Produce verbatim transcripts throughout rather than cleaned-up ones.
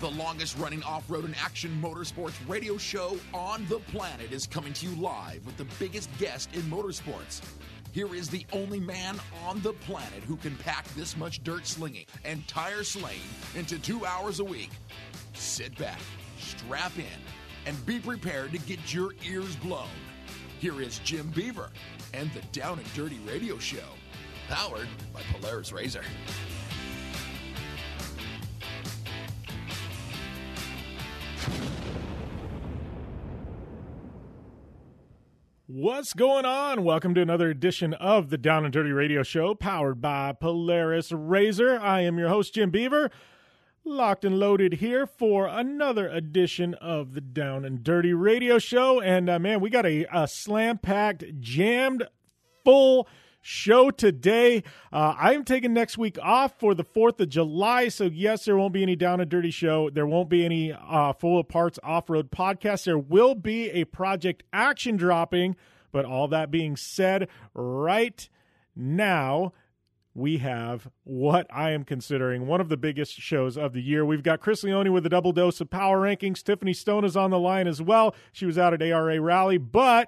The longest-running off-road and action motorsports radio show on the planet is coming to you live with the biggest guest in motorsports. Here is the only man on the planet who can pack this much dirt slinging and tire slaying into two hours a week. Sit back, strap in, and be prepared to get your ears blown. Here is Jim Beaver and the Down and Dirty Radio Show, powered by Polaris Razor. What's going on? Welcome to another edition of the Down and Dirty Radio Show, powered by Polaris Razor. I am your host, Jim Beaver, locked and loaded here for another edition of the Down and Dirty Radio Show. And, uh, man, we got a, a slam-packed, jammed, full show today. Uh, I'm taking next week off for the fourth of July, so yes, there won't be any Down and Dirty show. There won't be any uh, Full of Parts off-road podcast. There will be a Project Action dropping, but all that being said, right now, we have what I am considering one of the biggest shows of the year. We've got Chris Leone with a double dose of power rankings. Tiffany Stone is on the line as well. She was out at A R A Rally, but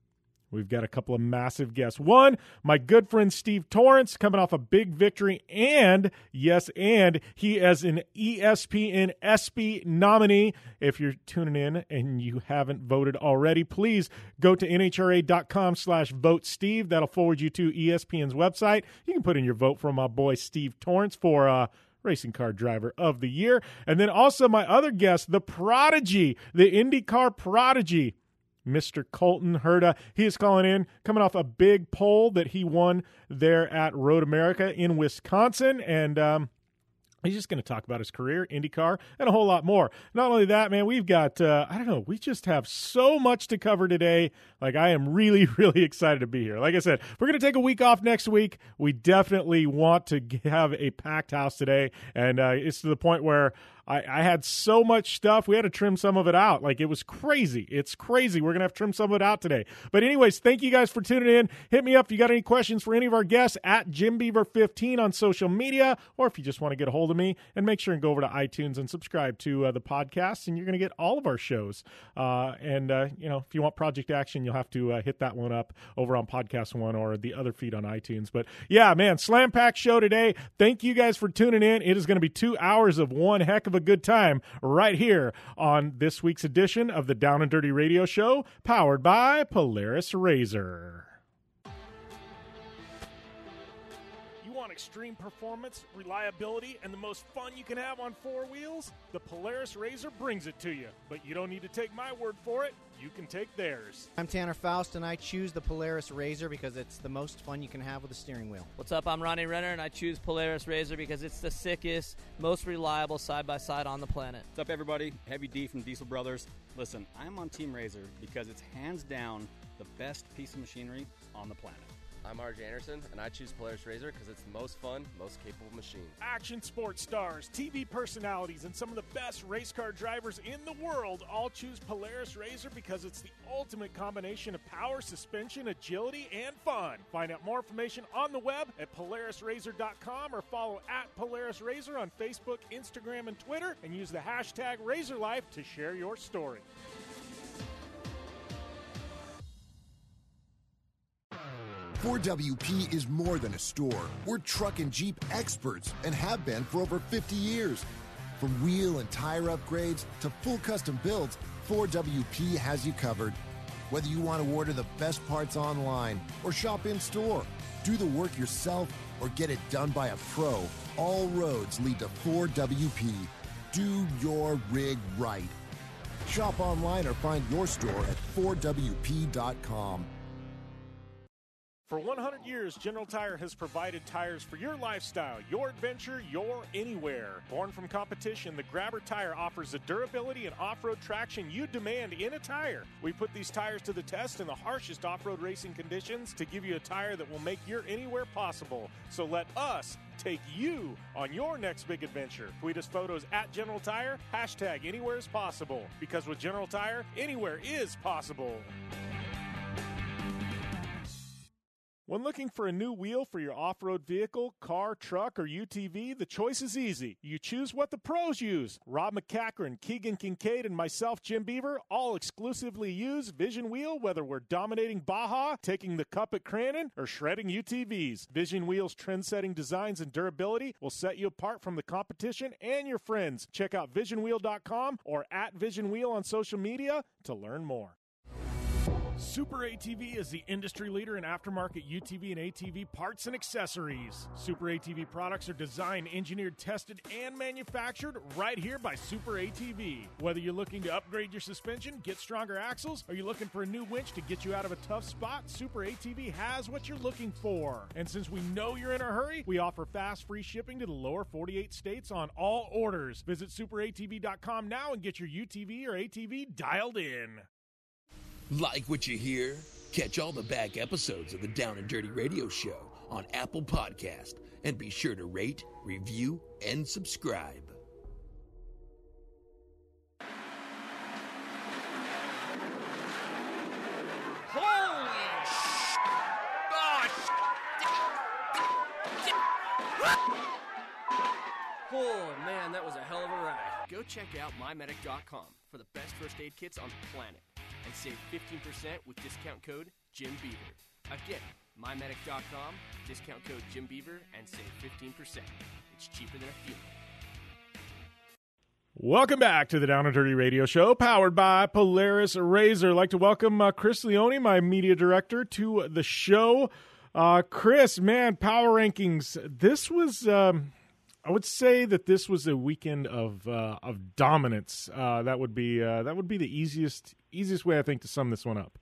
we've got a couple of massive guests. One, my good friend Steve Torrence, coming off a big victory, and, yes, and he is an E S P N ESPY nominee. If you're tuning in and you haven't voted already, please go to N H R A dot com slash vote Steve. That'll forward you to E S P N's website. You can put in your vote for my boy Steve Torrence for uh, Racing Car Driver of the Year. And then also my other guest, the prodigy, the IndyCar prodigy, Mister Colton Herta. He is calling in, coming off a big pole that he won there at Road America in Wisconsin. And um, he's just going to talk about his career, IndyCar, and a whole lot more. Not only that, man, we've got, uh, I don't know, we just have so much to cover today. Like, I am really, really excited to be here. Like I said, we're going to take a week off next week. We definitely want to have a packed house today. And uh, it's to the point where I, I had so much stuff, we had to trim some of it out. Like, it was crazy. It's crazy. We're going to have to trim some of it out today. But anyways, thank you guys for tuning in. Hit me up if you got any questions for any of our guests at Jim Beaver fifteen on social media, or if you just want to get a hold of me. And make sure and go over to iTunes and subscribe to uh, the podcast, and you're going to get all of our shows. Uh, and, uh, you know, if you want Project Action, you'll have to uh, hit that one up over on Podcast One or the other feed on iTunes. But, yeah, man, Slam Pack show today. Thank you guys for tuning in. It is going to be two hours of one heck of a a good time right here on this week's edition of the Down and Dirty Radio Show, powered by Polaris Razor. You want extreme performance, reliability, and the most fun you can have on four wheels? The Polaris Razor brings it to you, but you don't need to take my word for it. You can take theirs. I'm Tanner Faust, and I choose the Polaris Razor because it's the most fun you can have with a steering wheel. What's up? I'm Ronnie Renner, and I choose Polaris Razor because it's the sickest, most reliable side-by-side on the planet. What's up, everybody? Heavy D from Diesel Brothers. Listen, I'm on Team Razor because it's hands down the best piece of machinery on the planet. I'm R J Anderson, and I choose Polaris Razor because it's the most fun, most capable machine. Action sports stars, T V personalities, and some of the best race car drivers in the world all choose Polaris Razor because it's the ultimate combination of power, suspension, agility, and fun. Find out more information on the web at Polaris Razor dot com or follow at Polaris Razor on Facebook, Instagram, and Twitter, and use the hashtag RazorLife to share your story. four W P is more than a store. We're truck and Jeep experts and have been for over fifty years. From wheel and tire upgrades to full custom builds, four W P has you covered. Whether you want to order the best parts online or shop in store, do the work yourself or get it done by a pro, all roads lead to four W P. Do your rig right. Shop online or find your store at four W P dot com. For one hundred years, General Tire has provided tires for your lifestyle, your adventure, your anywhere. Born from competition, the Grabber tire offers the durability and off-road traction you demand in a tire. We put these tires to the test in the harshest off-road racing conditions to give you a tire that will make your anywhere possible. So let us take you on your next big adventure. Tweet us photos at General Tire, hashtag anywhere is possible. Because with General Tire, anywhere is possible. When looking for a new wheel for your off-road vehicle, car, truck, or U T V, the choice is easy. You choose what the pros use. Rob McCachran, Keegan Kincaid, and myself, Jim Beaver, all exclusively use Vision Wheel, whether we're dominating Baja, taking the cup at Crandon, or shredding U T Vs. Vision Wheel's trend-setting designs and durability will set you apart from the competition and your friends. Check out vision wheel dot com or at Vision Wheel on social media to learn more. Super A T V is the industry leader in aftermarket U T V and A T V parts and accessories. Super A T V products are designed, engineered, tested, and manufactured right here by Super A T V. Whether you're looking to upgrade your suspension, get stronger axles, or you're looking for a new winch to get you out of a tough spot, Super A T V has what you're looking for. And since we know you're in a hurry, we offer fast, free shipping to the lower forty-eight states on all orders. Visit super A T V dot com now and get your U T V or A T V dialed in. Like what you hear? Catch all the back episodes of the Down and Dirty Radio Show on Apple Podcast, and be sure to rate, review, and subscribe. Holy Oh man, that was a hell of a ride. Go check out my medic dot com for the best first aid kits on the planet and save fifteen percent with discount code Jim Beaver. Again, my medic dot com, discount code Jim Beaver, and save fifteen percent. It's cheaper than a funeral. Welcome back to the Down and Dirty Radio Show, powered by Polaris Razor. I'd like to welcome uh, Chris Leone, my media director, to the show. Uh, Chris, man, power rankings. This was, um, I would say that this was a weekend of uh, of dominance. Uh, that would be uh, that would be the easiest easiest way, I think, to sum this one up.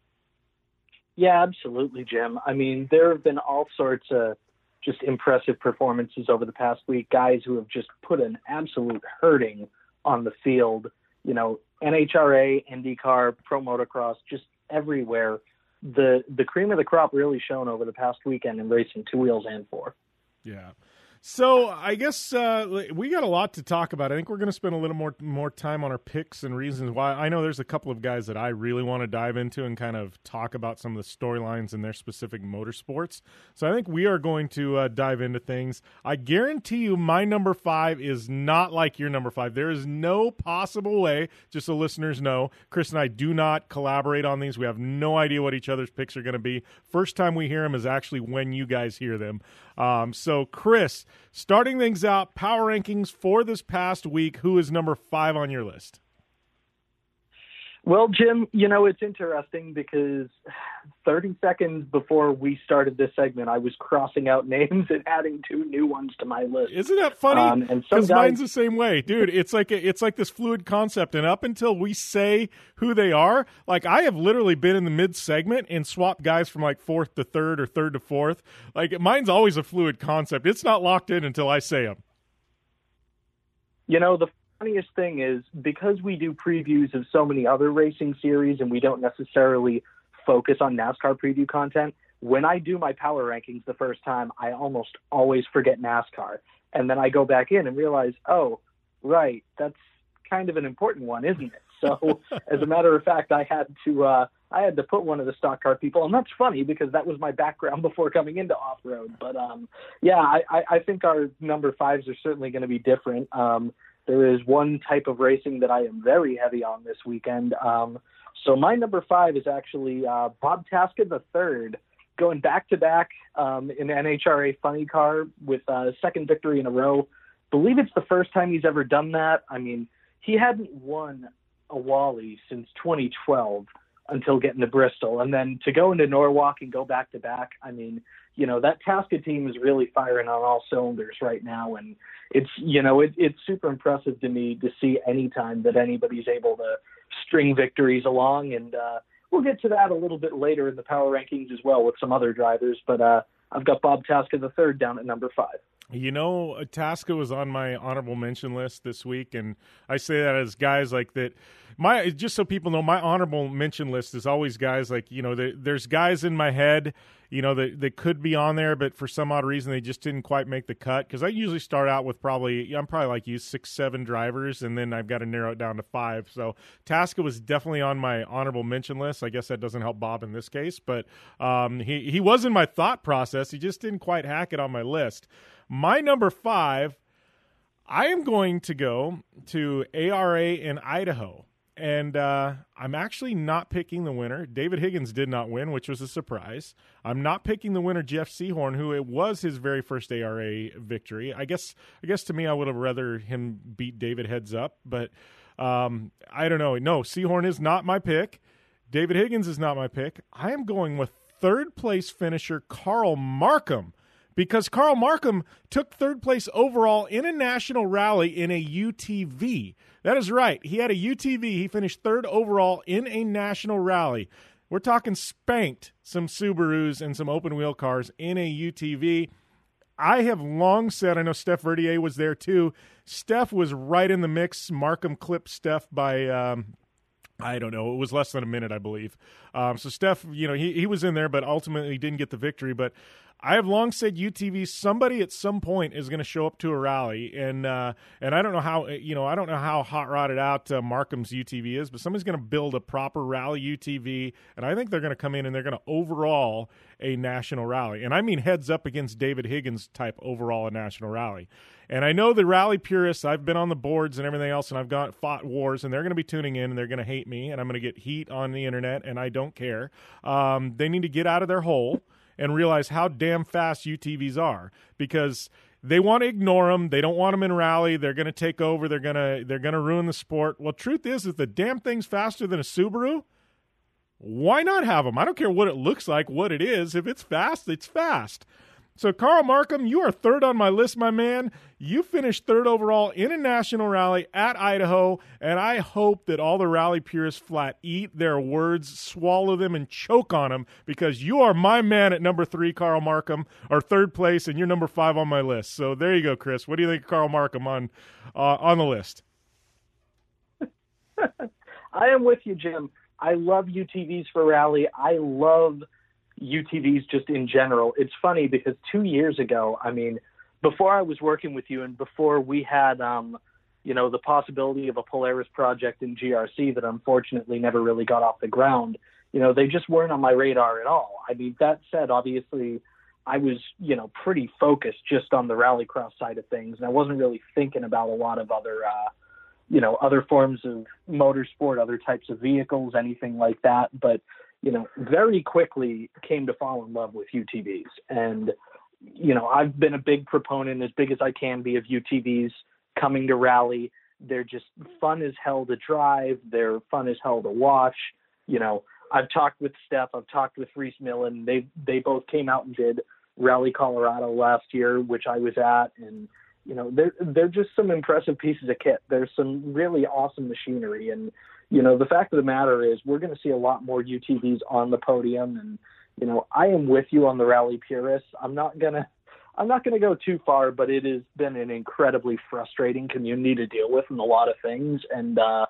Yeah, absolutely, Jim. I mean, there have been all sorts of just impressive performances over the past week, guys who have just put an absolute hurting on the field. You know, N H R A, IndyCar, Pro Motocross, just everywhere. The the cream of the crop really shown over the past weekend in racing two wheels and four. Yeah. So I guess uh, we got a lot to talk about. I think we're going to spend a little more more time on our picks and reasons why. I know there's a couple of guys that I really want to dive into and kind of talk about some of the storylines in their specific motorsports. So I think we are going to uh, dive into things. I guarantee you my number five is not like your number five. There is no possible way, just so listeners know, Chris and I do not collaborate on these. We have no idea what each other's picks are going to be. First time we hear them is actually when you guys hear them. Um, so, Chris, starting things out, power rankings for this past week, who is number five on your list? Well, Jim, you know, it's interesting because thirty seconds before we started this segment, I was crossing out names and adding two new ones to my list. Isn't that funny? Um, and some Because guys... mine's the same way. Dude, it's like a, it's like this fluid concept, and up until we say who they are, like I have literally been in the mid-segment and swapped guys from like fourth to third or third to fourth. Like mine's always a fluid concept. It's not locked in until I say them. You know, the funniest thing is because we do previews of so many other racing series and we don't necessarily focus on NASCAR preview content, when I do my power rankings the first time, I almost always forget NASCAR. And then I go back in and realize, oh, right, that's kind of an important one, isn't it? So as a matter of fact, I had to uh, I had to put one of the stock car people, and that's funny because that was my background before coming into off-road. But um, yeah, I, I think our number fives are certainly going to be different. Um, There is one type of racing that I am very heavy on this weekend. Um, so my number five is actually uh, Bob Tasca the third, going back-to-back um, in N H R A Funny Car with a uh, second victory in a row. Believe it's the first time he's ever done that. I mean, he hadn't won a Wally since twenty twelve until getting to Bristol. And then to go into Norwalk and go back-to-back, I mean, you know, that Tasca team is really firing on all cylinders right now. And it's, you know, it, it's super impressive to me to see any time that anybody's able to string victories along. And uh, we'll get to that a little bit later in the power rankings as well with some other drivers. But uh, I've got Bob Tasca the third down at number five. You know, Tasca was on my honorable mention list this week, and I say that as guys like that my just so people know, my honorable mention list is always guys like, you know, the, there's guys in my head, you know, that, that could be on there, but for some odd reason they just didn't quite make the cut. Because I usually start out with probably, I'm probably like you, six, seven drivers, and then I've got to narrow it down to five. So Tasca was definitely on my honorable mention list. I guess that doesn't help Bob in this case, but um, he, he was in my thought process. He just didn't quite hack it on my list. My number five, I am going to go to A R A in Idaho. And uh, I'm actually not picking the winner. David Higgins did not win, which was a surprise. I'm not picking the winner, Jeff Sehorn, who it was his very first A R A victory. I guess I guess to me, I would have rather him beat David heads up, but um, I don't know. No, Sehorn is not my pick. David Higgins is not my pick. I am going with third place finisher Carl Markham, because Carl Markham took third place overall in a national rally in a U T V. That is right. He had a U T V. He finished third overall in a national rally. We're talking spanked some Subarus and some open-wheel cars in a U T V. I have long said, I know Steph Verdier was there too. Steph was right in the mix. Markham clipped Steph by, um, I don't know, it was less than a minute, I believe. Um, so Steph, you know, he, he was in there, but ultimately didn't get the victory. But I have long said U T V, somebody at some point is going to show up to a rally, and uh, and I don't know how, you know, I don't know how hot rodded out uh, Markham's U T V is, but somebody's going to build a proper rally U T V, and I think they're going to come in and they're going to overall a national rally, and I mean heads up against David Higgins type overall a national rally. And I know the rally purists, I've been on the boards and everything else, and I've got fought wars, and they're going to be tuning in, and they're going to hate me, and I'm going to get heat on the internet, and I don't care. Um, they need to get out of their hole and realize how damn fast U T Vs are, because they want to ignore them. They don't want them in rally. They're going to take over. They're going to they're going to ruin the sport. Well, truth is, if the damn thing's faster than a Subaru, why not have them? I don't care what it looks like, what it is. If it's fast, it's fast. So, Carl Markham, you are third on my list, my man. You finished third overall in a national rally at Idaho, and I hope that all the rally purists flat eat their words, swallow them, and choke on them, because you are my man at number three, Carl Markham, or third place, and you're number five on my list. So there you go, Chris. What do you think of Carl Markham on, uh, on the list? I am with you, Jim. I love U T Vs for rally. I love U T Vs just in general. It's funny because two years ago, I mean, before I was working with you and before we had, um, you know, the possibility of a Polaris project in G R C that unfortunately never really got off the ground, you know, they just weren't on my radar at all. I mean, that said, obviously, I was, you know, pretty focused just on the rallycross side of things, and I wasn't really thinking about a lot of other, uh, you know, other forms of motorsport, other types of vehicles, anything like that. But you know, very quickly came to fall in love with U T Vs. And, you know, I've been a big proponent, as big as I can be, of U T Vs coming to rally. They're just fun as hell to drive. They're fun as hell to watch. You know, I've talked with Steph. I've talked with Reese Millen. They they both came out and did Rally Colorado last year, which I was at. And, you know, they're, they're just some impressive pieces of kit. There's some really awesome machinery. And, you know, the fact of the matter is we're going to see a lot more U T Vs on the podium. And, you know, I am with you on the rally purists. I'm not going to, I'm not going to go too far, but it has been an incredibly frustrating community to deal with in a lot of things. And uh,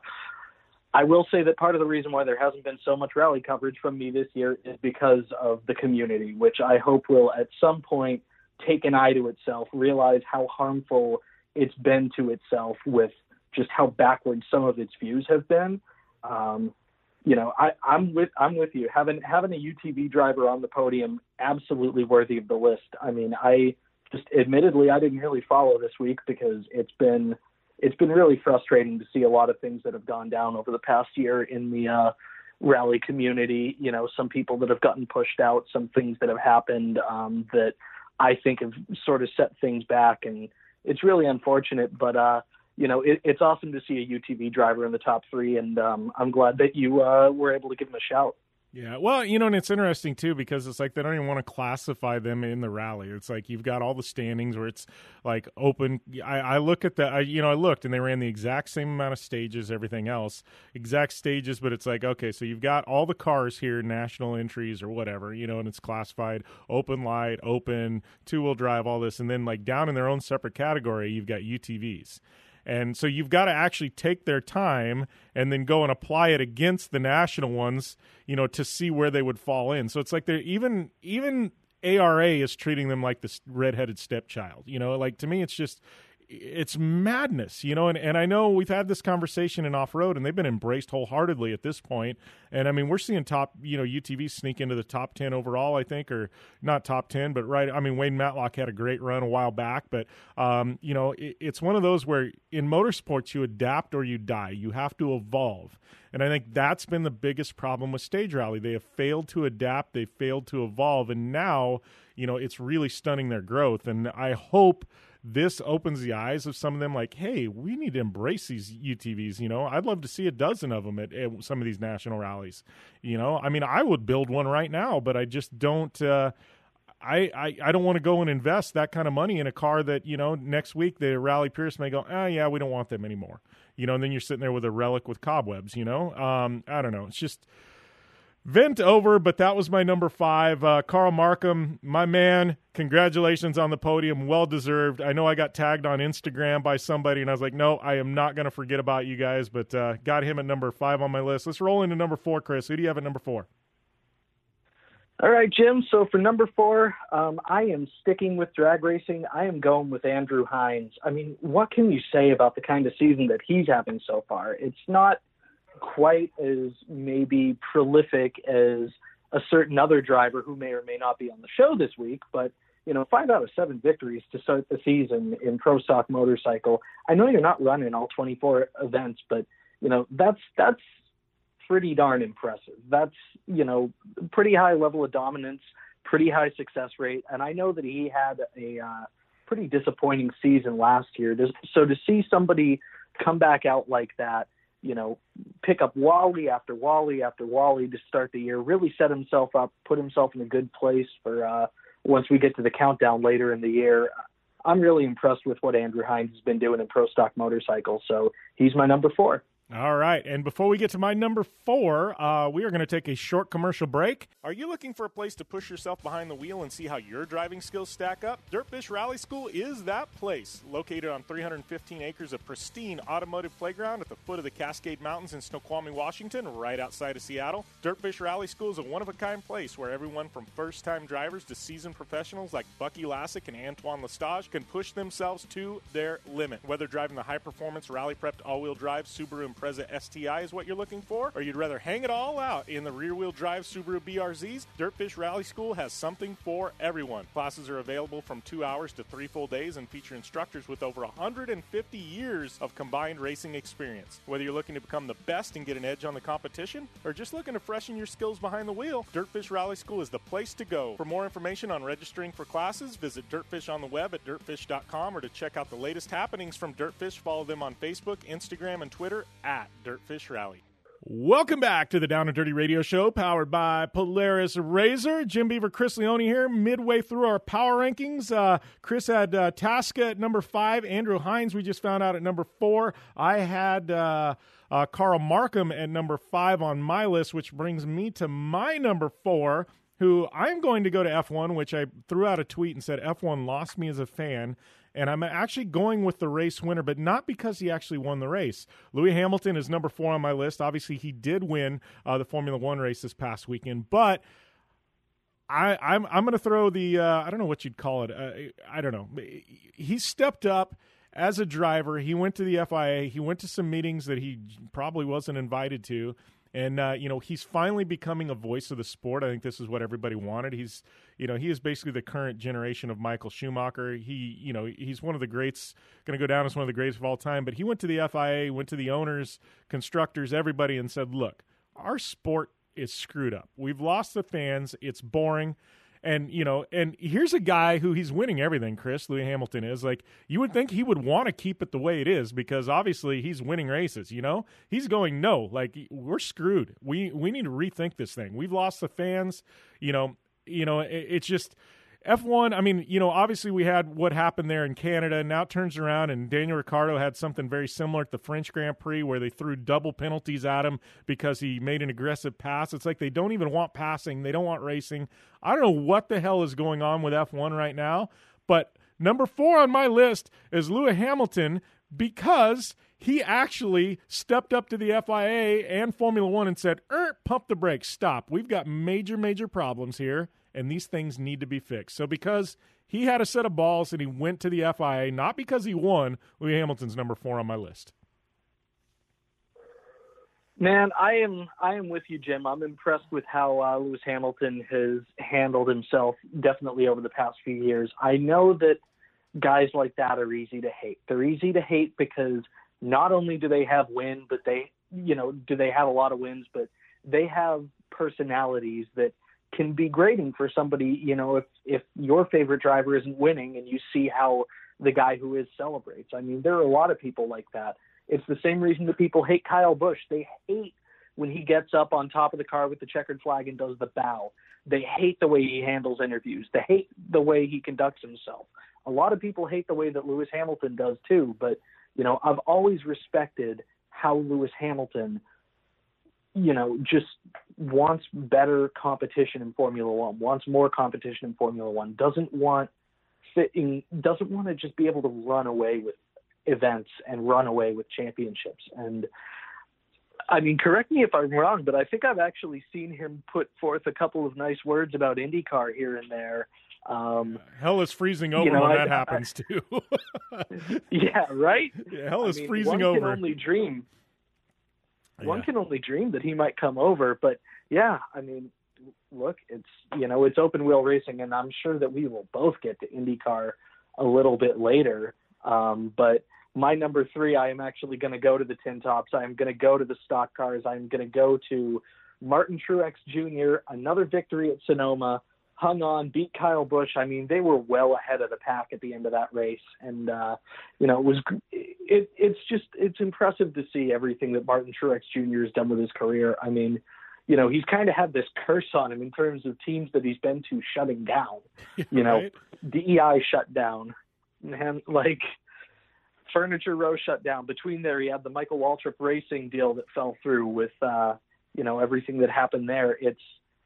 I will say that part of the reason why there hasn't been so much rally coverage from me this year is because of the community, which I hope will at some point take an eye to itself, realize how harmful it's been to itself with just how backwards some of its views have been. Um, you know, I, I'm with I'm with you. Having having a U T V driver on the podium, absolutely worthy of the list. I mean, I just admittedly I didn't really follow this week because it's been it's been really frustrating to see a lot of things that have gone down over the past year in the uh, rally community. You know, some people that have gotten pushed out, some things that have happened um, that I think have sort of set things back, and it's really unfortunate. But uh, you know, it, it's awesome to see a U T V driver in the top three, and um, I'm glad that you uh, were able to give him a shout. Yeah, well, you know, and it's interesting, too, because it's like they don't even want to classify them in the rally. It's like you've got all the standings where it's like open. I, I look at the, I, you know, I looked and they ran the exact same amount of stages, everything else, exact stages, but it's like, okay, so you've got all the cars here, national entries or whatever, you know, and it's classified open light, open, two-wheel drive, all this, and then like down in their own separate category, you've got U T Vs. And so you've got to actually take their time and then go and apply it against the national ones, you know, to see where they would fall in. So it's like they're even even A R A is treating them like this redheaded stepchild. You know, like to me, it's just it's madness, you know, and, and I know we've had this conversation in off-road, and they've been embraced wholeheartedly at this point. And, I mean, we're seeing top, you know, U T V sneak into the top ten overall, I think, or not top ten, but right. I mean, Wayne Matlock had a great run a while back, but, um, you know, it, it's one of those where in motorsports you adapt or you die. You have to evolve. And I think that's been the biggest problem with Stage Rally. They have failed to adapt. They've failed to evolve. And now, you know, it's really stunning their growth. And I hope this opens the eyes of some of them like, hey, we need to embrace these U T Vs. You know, I'd love to see a dozen of them at, at some of these national rallies. You know, I mean, I would build one right now, but I just don't uh, I, I, I don't want to go and invest that kind of money in a car that, you know, next week the Rally Pierce may go, oh, yeah, we don't want them anymore. You know, and then you're sitting there with a relic with cobwebs, you know. Um, I don't know. It's just vent over, but that was my number five. Uh, Carl Markham, my man, congratulations on the podium. Well-deserved. I know I got tagged on Instagram by somebody, and I was like, no, I am not going to forget about you guys, but uh, got him at number five on my list. Let's roll into number four, Chris. Who do you have at number four? All right, Jim. So for number four, um, I am sticking with drag racing. I am going with Andrew Hines. I mean, what can you say about the kind of season that he's having so far? It's not quite as maybe prolific as a certain other driver who may or may not be on the show this week, but you know, five out of seven victories to start the season in Pro Stock Motorcycle. I know you're not running all twenty-four events, but you know, that's that's pretty darn impressive. That's, you know, pretty high level of dominance, pretty high success rate, and I know that he had a uh, pretty disappointing season last year. So to see somebody come back out like that, you know, pick up Wally after Wally after Wally to start the year, really set himself up, put himself in a good place for uh, once we get to the countdown later in the year. I'm really impressed with what Andrew Hines has been doing in Pro Stock Motorcycle, so he's my number four. All right, and before we get to my number four, uh, we are going to take a short commercial break. Are you looking for a place to push yourself behind the wheel and see how your driving skills stack up? Dirtfish Rally School is that place. Located on three hundred fifteen acres of pristine automotive playground at the foot of the Cascade Mountains in Snoqualmie, Washington, right outside of Seattle. Dirtfish Rally School is a one-of-a-kind place where everyone from first-time drivers to seasoned professionals like Bucky Lassick and Antoine Lestage can push themselves to their limit. Whether driving the high-performance, rally-prepped all-wheel drive Subaru Impreza S T I is what you're looking for, or you'd rather hang it all out in the rear-wheel drive Subaru B R Zs, Dirtfish Rally School has something for everyone. Classes are available from two hours to three full days and feature instructors with over one hundred fifty years of combined racing experience. Whether you're looking to become the best and get an edge on the competition, or just looking to freshen your skills behind the wheel, Dirtfish Rally School is the place to go. For more information on registering for classes, visit Dirtfish on the web at dirtfish dot com, or to check out the latest happenings from Dirtfish, follow them on Facebook, Instagram, and Twitter at Dirtfish Rally. Welcome back to the Down and Dirty Radio Show, powered by Polaris Razor. Jim Beaver, Chris Leone here, midway through our power rankings. Uh, Chris had uh, Tasca at number five. Andrew Hines, we just found out, at number four. I had uh, uh, Carl Markham at number five on my list, which brings me to my number four, who I'm going to go to F one, which I threw out a tweet and said F one lost me as a fan. And I'm actually going with the race winner, but not because he actually won the race. Lewis Hamilton is number four on my list. Obviously, he did win uh, the Formula One race this past weekend, but I, I'm I'm going to throw the uh, I don't know what you'd call it. Uh, I don't know. He stepped up as a driver. He went to the F I A. He went to some meetings that he probably wasn't invited to. And, uh, you know, he's finally becoming a voice of the sport. I think this is what everybody wanted. He's, you know, he is basically the current generation of Michael Schumacher. He, you know, he's one of the greats, going to go down as one of the greats of all time. But he went to the F I A, went to the owners, constructors, everybody, and said, look, our sport is screwed up. We've lost the fans. It's boring. And, you know, and here's a guy who he's winning everything, Chris, Lewis Hamilton is. Like, you would think he would want to keep it the way it is because obviously he's winning races, you know? He's going, no, like, we're screwed. We we need to rethink this thing. We've lost the fans. You know, you know, it, it's just F one, I mean, you know, obviously we had what happened there in Canada, and now it turns around, and Daniel Ricciardo had something very similar at the French Grand Prix where they threw double penalties at him because he made an aggressive pass. It's like they don't even want passing. They don't want racing. I don't know what the hell is going on with F one right now, but number four on my list is Lewis Hamilton because he actually stepped up to the F I A and Formula One and said, er, pump the brakes, stop. We've got major, major problems here, and these things need to be fixed. So because he had a set of balls and he went to the F I A, not because he won, Lewis Hamilton's number four on my list. Man, I am I am with you, Jim. I'm impressed with how uh, Lewis Hamilton has handled himself definitely over the past few years. I know that guys like that are easy to hate. They're easy to hate because not only do they have win, but they, you know, do they have a lot of wins, but they have personalities that can be grating for somebody. You know, if, if your favorite driver isn't winning and you see how the guy who is celebrates. I mean, there are a lot of people like that. It's the same reason that people hate Kyle Busch. They hate when he gets up on top of the car with the checkered flag and does the bow. They hate the way he handles interviews. They hate the way he conducts himself. A lot of people hate the way that Lewis Hamilton does too, but, you know, I've always respected how Lewis Hamilton, you know, just wants better competition in Formula One, wants more competition in Formula One, doesn't want fitting, doesn't want to just be able to run away with events and run away with championships. And I mean, correct me if I'm wrong, but I think I've actually seen him put forth a couple of nice words about IndyCar here and there. Um, hell is freezing over you know, when I, that I, happens too. Yeah, right? Yeah, hell is I mean, freezing one over. Can only dream. One Yeah. can only dream that he might come over, but yeah, I mean, look, it's, you know, it's open wheel racing, and I'm sure that we will both get to IndyCar a little bit later. Um, but my number three, I am actually going to go to the Tin Tops. I am going to go to the stock cars. I'm going to go to Martin Truex Junior, another victory at Sonoma, hung on, beat Kyle Busch. I mean, they were well ahead of the pack at the end of that race. And, uh, you know, it was, it, it's just, it's impressive to see everything that Martin Truex Junior has done with his career. I mean, you know, he's kind of had this curse on him in terms of teams that he's been to shutting down, you know, Right? D E I shut down, and like Furniture Row shut down. Between there, he had the Michael Waltrip Racing deal that fell through with, uh, you know, everything that happened there. It's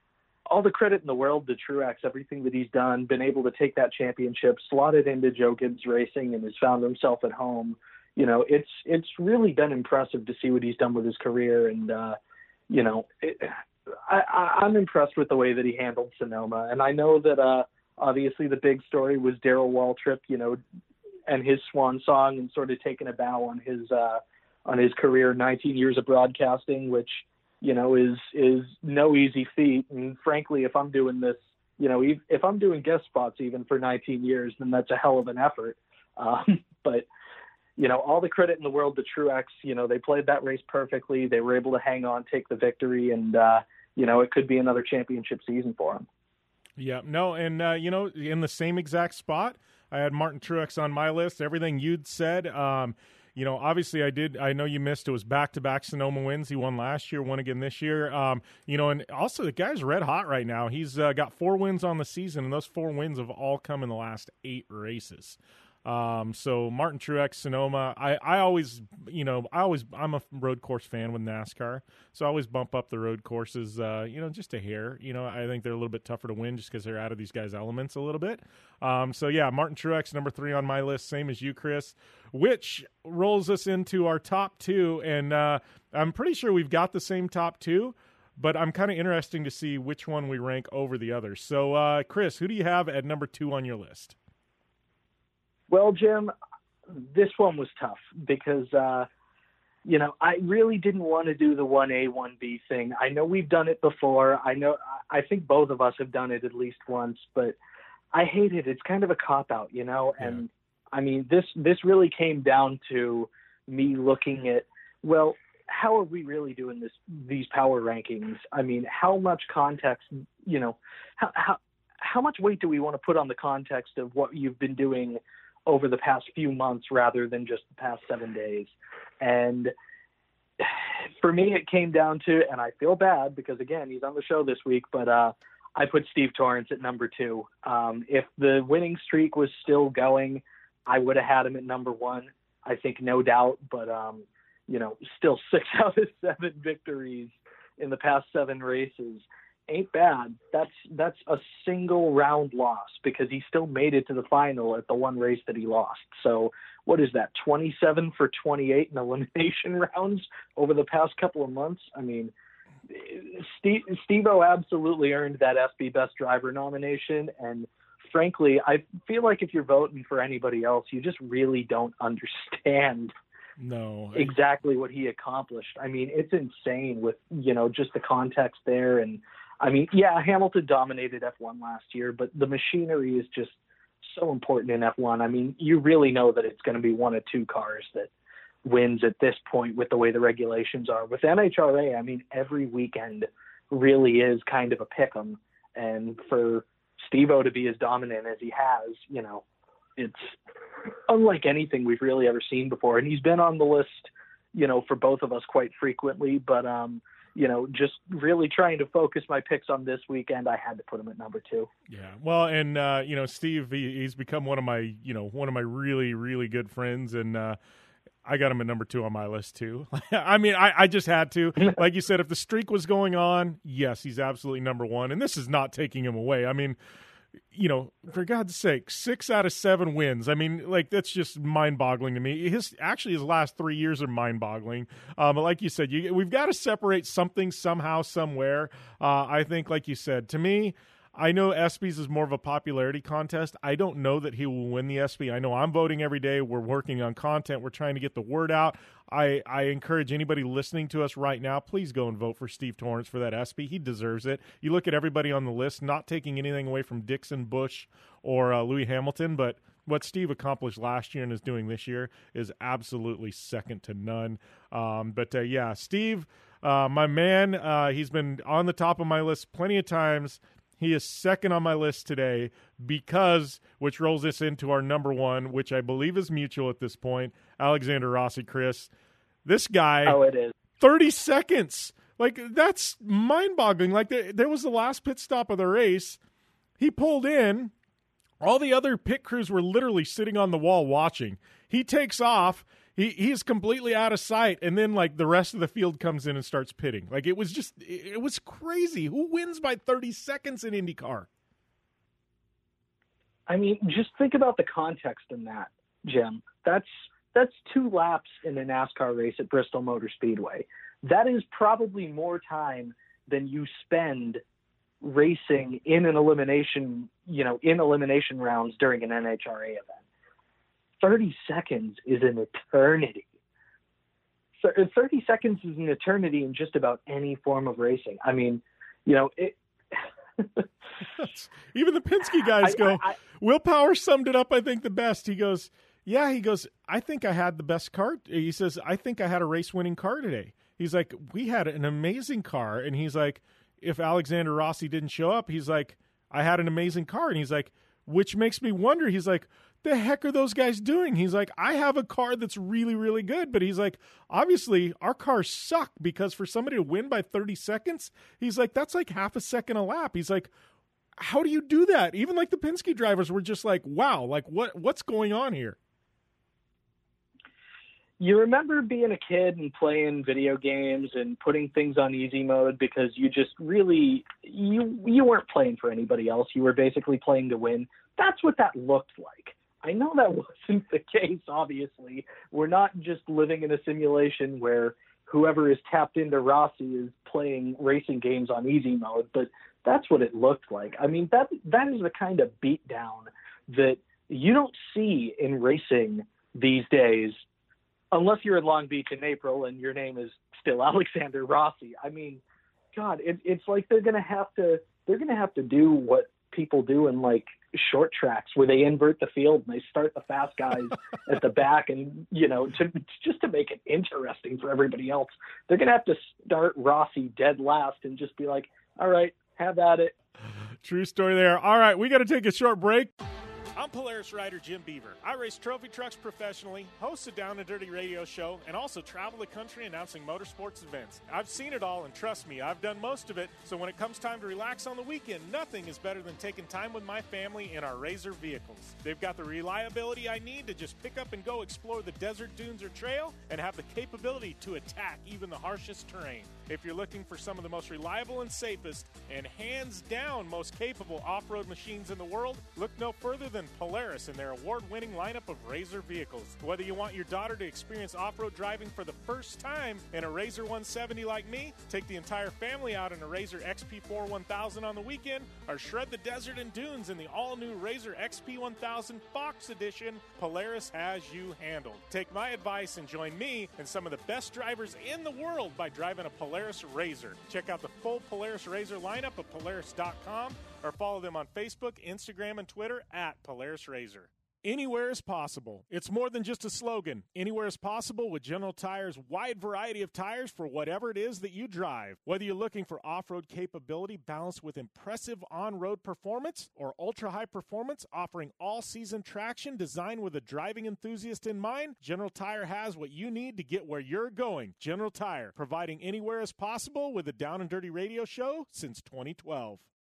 all the credit in the world to Truex, everything that he's done, been able to take that championship, slotted into Joe Gibbs Racing, and has found himself at home. You know, it's it's really been impressive to see what he's done with his career. And, uh, you know, it, I, I, I'm impressed with the way that he handled Sonoma. And I know that, uh, obviously, the big story was Darrell Waltrip, you know, and his swan song, and sort of taking a bow on his uh, on his career, nineteen years of broadcasting, which, you know, is is no easy feat. And frankly, if I'm doing this, you know, if I'm doing guest spots even for nineteen years, then that's a hell of an effort. Um, but, you know, all the credit in the world to Truex. You know, they played that race perfectly. They were able to hang on, take the victory, and, uh, you know, it could be another championship season for him. Yeah, no, and, uh, you know, in the same exact spot, I had Martin Truex on my list. Everything you'd said, um, you know, obviously I did. I know you missed. It was back-to-back Sonoma wins. He won last year, won again this year. Um, you know, and also the guy's red hot right now. He's uh, got four wins on the season, and those four wins have all come in the last eight races. Um, so Martin Truex, Sonoma, I, I always, you know, I always, I'm a road course fan with NASCAR. So I always bump up the road courses, uh, you know, just a hair. You know, I think they're a little bit tougher to win just because they're out of these guys' elements a little bit. Um, so yeah, Martin Truex, number three on my list, same as you, Chris, which rolls us into our top two. And, uh, I'm pretty sure we've got the same top two, but I'm kind of interesting to see which one we rank over the other. So, uh, Chris, who do you have at number two on your list? Well, Jim, this one was tough because, uh, you know, I really didn't want to do the one A, one B thing. I know we've done it before. I know, I think both of us have done it at least once, but I hate it. It's kind of a cop-out, you know? Yeah. And, I mean, this, this really came down to me looking at, well, how are we really doing this, these power rankings? I mean, how much context, you know, how, how, how much weight do we want to put on the context of what you've been doing over the past few months rather than just the past seven days. And for me, it came down to, and I feel bad because again, he's on the show this week, but uh, I put Steve Torrence at number two. Um, if the winning streak was still going, I would have had him at number one. I think no doubt, but um, you know, still six out of seven victories in the past seven races. ain't bad. That's that's a single round loss because he still made it to the final at the one race that he lost. So what is that, twenty-seven for twenty-eight in elimination rounds over the past couple of months? I mean, Steve, Steve-O absolutely earned that S B Best Driver nomination. And frankly, I feel like if you're voting for anybody else, you just really don't understand no exactly what he accomplished. I mean, it's insane with, you know, just the context there. And I mean, yeah, Hamilton dominated F one last year, but the machinery is just so important in F one. I mean, you really know that it's going to be one of two cars that wins at this point with the way the regulations are. With N H R A, I mean, every weekend really is kind of a pick 'em. And for Steve-O to be as dominant as he has, you know, it's unlike anything we've really ever seen before. And he's been on the list, you know, for both of us quite frequently, but, um, you know, just really trying to focus my picks on this weekend, I had to put him at number two. Yeah. Well, and, uh, you know, Steve, he, he's become one of my, you know, one of my really, really good friends. And, uh, I got him at number two on my list too. I mean, I, I just had to, like you said, if the streak was going on, yes, he's absolutely number one. And this is not taking him away. I mean, you know, for God's sake, six out of seven wins. I mean, like, that's just mind-boggling to me. His actually his last three years are mind-boggling. Um, but like you said, you, we've got to separate something somehow, somewhere. Uh, I think, like you said, to me, I know ESPYs is more of a popularity contest. I don't know that he will win the ESPY. I know I'm voting every day. We're working on content. We're trying to get the word out. I, I encourage anybody listening to us right now, please go and vote for Steve Torrence for that ESPY. He deserves it. You look at everybody on the list, not taking anything away from Dixon, Busch, or uh, Louis Hamilton, but what Steve accomplished last year and is doing this year is absolutely second to none. Um, but, uh, yeah, Steve, uh, my man, uh, he's been on the top of my list plenty of times. He is second on my list today because, which rolls us into our number one, which I believe is mutual at this point, Alexander Rossi. Chris, this guy, oh, it is thirty seconds. Like, that's mind-boggling. Like, the, there was the last pit stop of the race. He pulled in. All the other pit crews were literally sitting on the wall watching. He takes off. He he's completely out of sight, and then, like, the rest of the field comes in and starts pitting. Like, it was just, it was crazy. Who wins by thirty seconds in IndyCar? I mean, just think about the context in that, Jim. That's that's two laps in a NASCAR race at Bristol Motor Speedway. That is probably more time than you spend racing in an elimination, you know, in elimination rounds during an N H R A event. thirty seconds is an eternity. So thirty seconds is an eternity in just about any form of racing. I mean, you know, it. Even the Penske guys I, go, I, I, Will Power summed it up, I think, the best. He goes, yeah, he goes, I think I had the best car. He says, I think I had a race-winning car today. He's like, we had an amazing car. And he's like, if Alexander Rossi didn't show up, he's like, I had an amazing car. And he's like, which makes me wonder, he's like, the heck are those guys doing? He's like, I have a car that's really, really good. But he's like, obviously, our cars suck because for somebody to win by thirty seconds, he's like, that's like half a second a lap. He's like, how do you do that? Even like the Penske drivers were just like, wow, like what what's going on here? You remember being a kid and playing video games and putting things on easy mode because you just really, you you weren't playing for anybody else. You were basically playing to win. That's what that looked like. I know that wasn't the case, obviously. We're not just living in a simulation where whoever is tapped into Rossi is playing racing games on easy mode, but that's what it looked like. I mean, that that is the kind of beatdown that you don't see in racing these days unless you're in Long Beach in April and your name is still Alexander Rossi. I mean, God, it, it's like they're going to have to they're going to have to do what people do in like short tracks where they invert the field and they start the fast guys at the back and, you know, to just to make it interesting for everybody else. They're going to have to start Rossi dead last and just be like, all right, have at it. True story there. All right, we got to take a short break. I'm Polaris rider Jim Beaver. I race trophy trucks professionally, host a Down and Dirty radio show, and also travel the country announcing motorsports events. I've seen it all, and trust me, I've done most of it, so when it comes time to relax on the weekend, nothing is better than taking time with my family in our Razor vehicles. They've got the reliability I need to just pick up and go explore the desert, dunes, or trail, and have the capability to attack even the harshest terrain. If you're looking for some of the most reliable and safest, and hands down most capable off-road machines in the world, look no further than Polaris and their award-winning lineup of Razor vehicles. Whether you want your daughter to experience off-road driving for the first time in a Razor one seventy like me, take the entire family out in a Razor X P four one thousand on the weekend, or shred the desert and dunes in the all-new Razor X P one thousand Fox Edition, Polaris has you handled. Take my advice and join me and some of the best drivers in the world by driving a Polaris Razor. Check out the full Polaris Razor lineup at Polaris dot com or follow them on Facebook, Instagram, and Twitter at Polaris Razor. Anywhere is possible. It's more than just a slogan. Anywhere is possible with General Tire's wide variety of tires for whatever it is that you drive. Whether you're looking for off-road capability balanced with impressive on-road performance or ultra-high performance offering all-season traction designed with a driving enthusiast in mind, General Tire has what you need to get where you're going. General Tire, providing anywhere is possible with the Down and Dirty radio show since twenty twelve.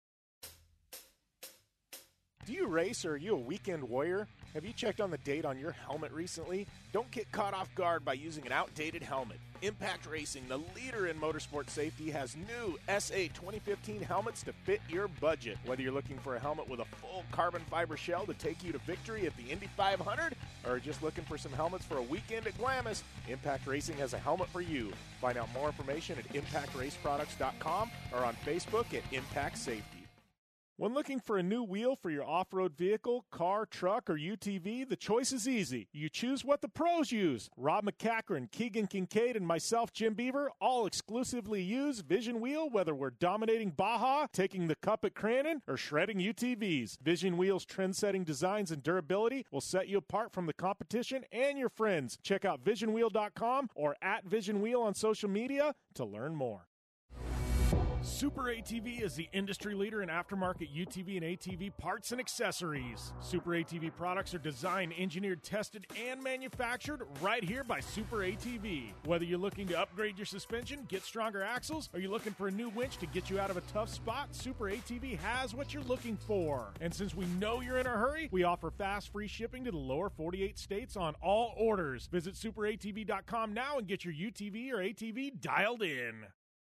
Do you race, or are you a weekend warrior? Have you checked on the date on your helmet recently? Don't get caught off guard by using an outdated helmet. Impact Racing, the leader in motorsport safety, has new S A twenty fifteen helmets to fit your budget. Whether you're looking for a helmet with a full carbon fiber shell to take you to victory at the Indy five hundred, or just looking for some helmets for a weekend at Glamis, Impact Racing has a helmet for you. Find out more information at impact race products dot com or on Facebook at Impact Safety. When looking for a new wheel for your off-road vehicle, car, truck, or U T V, the choice is easy. You choose what the pros use. Rob McCachran, Keegan Kincaid, and myself, Jim Beaver, all exclusively use Vision Wheel, whether we're dominating Baja, taking the cup at Crandon, or shredding U T Vs. Vision Wheel's trend-setting designs and durability will set you apart from the competition and your friends. Check out vision wheel dot com or at Vision Wheel on social media to learn more. Super A T V is the industry leader in aftermarket U T V and A T V parts and accessories. Super A T V products are designed, engineered, tested, and manufactured right here by Super A T V. Whether you're looking to upgrade your suspension, get stronger axles, or you're looking for a new winch to get you out of a tough spot, Super A T V has what you're looking for. And since we know you're in a hurry, we offer fast, free shipping to the lower forty-eight states on all orders. Visit super A T V dot com now and get your U T V or A T V dialed in.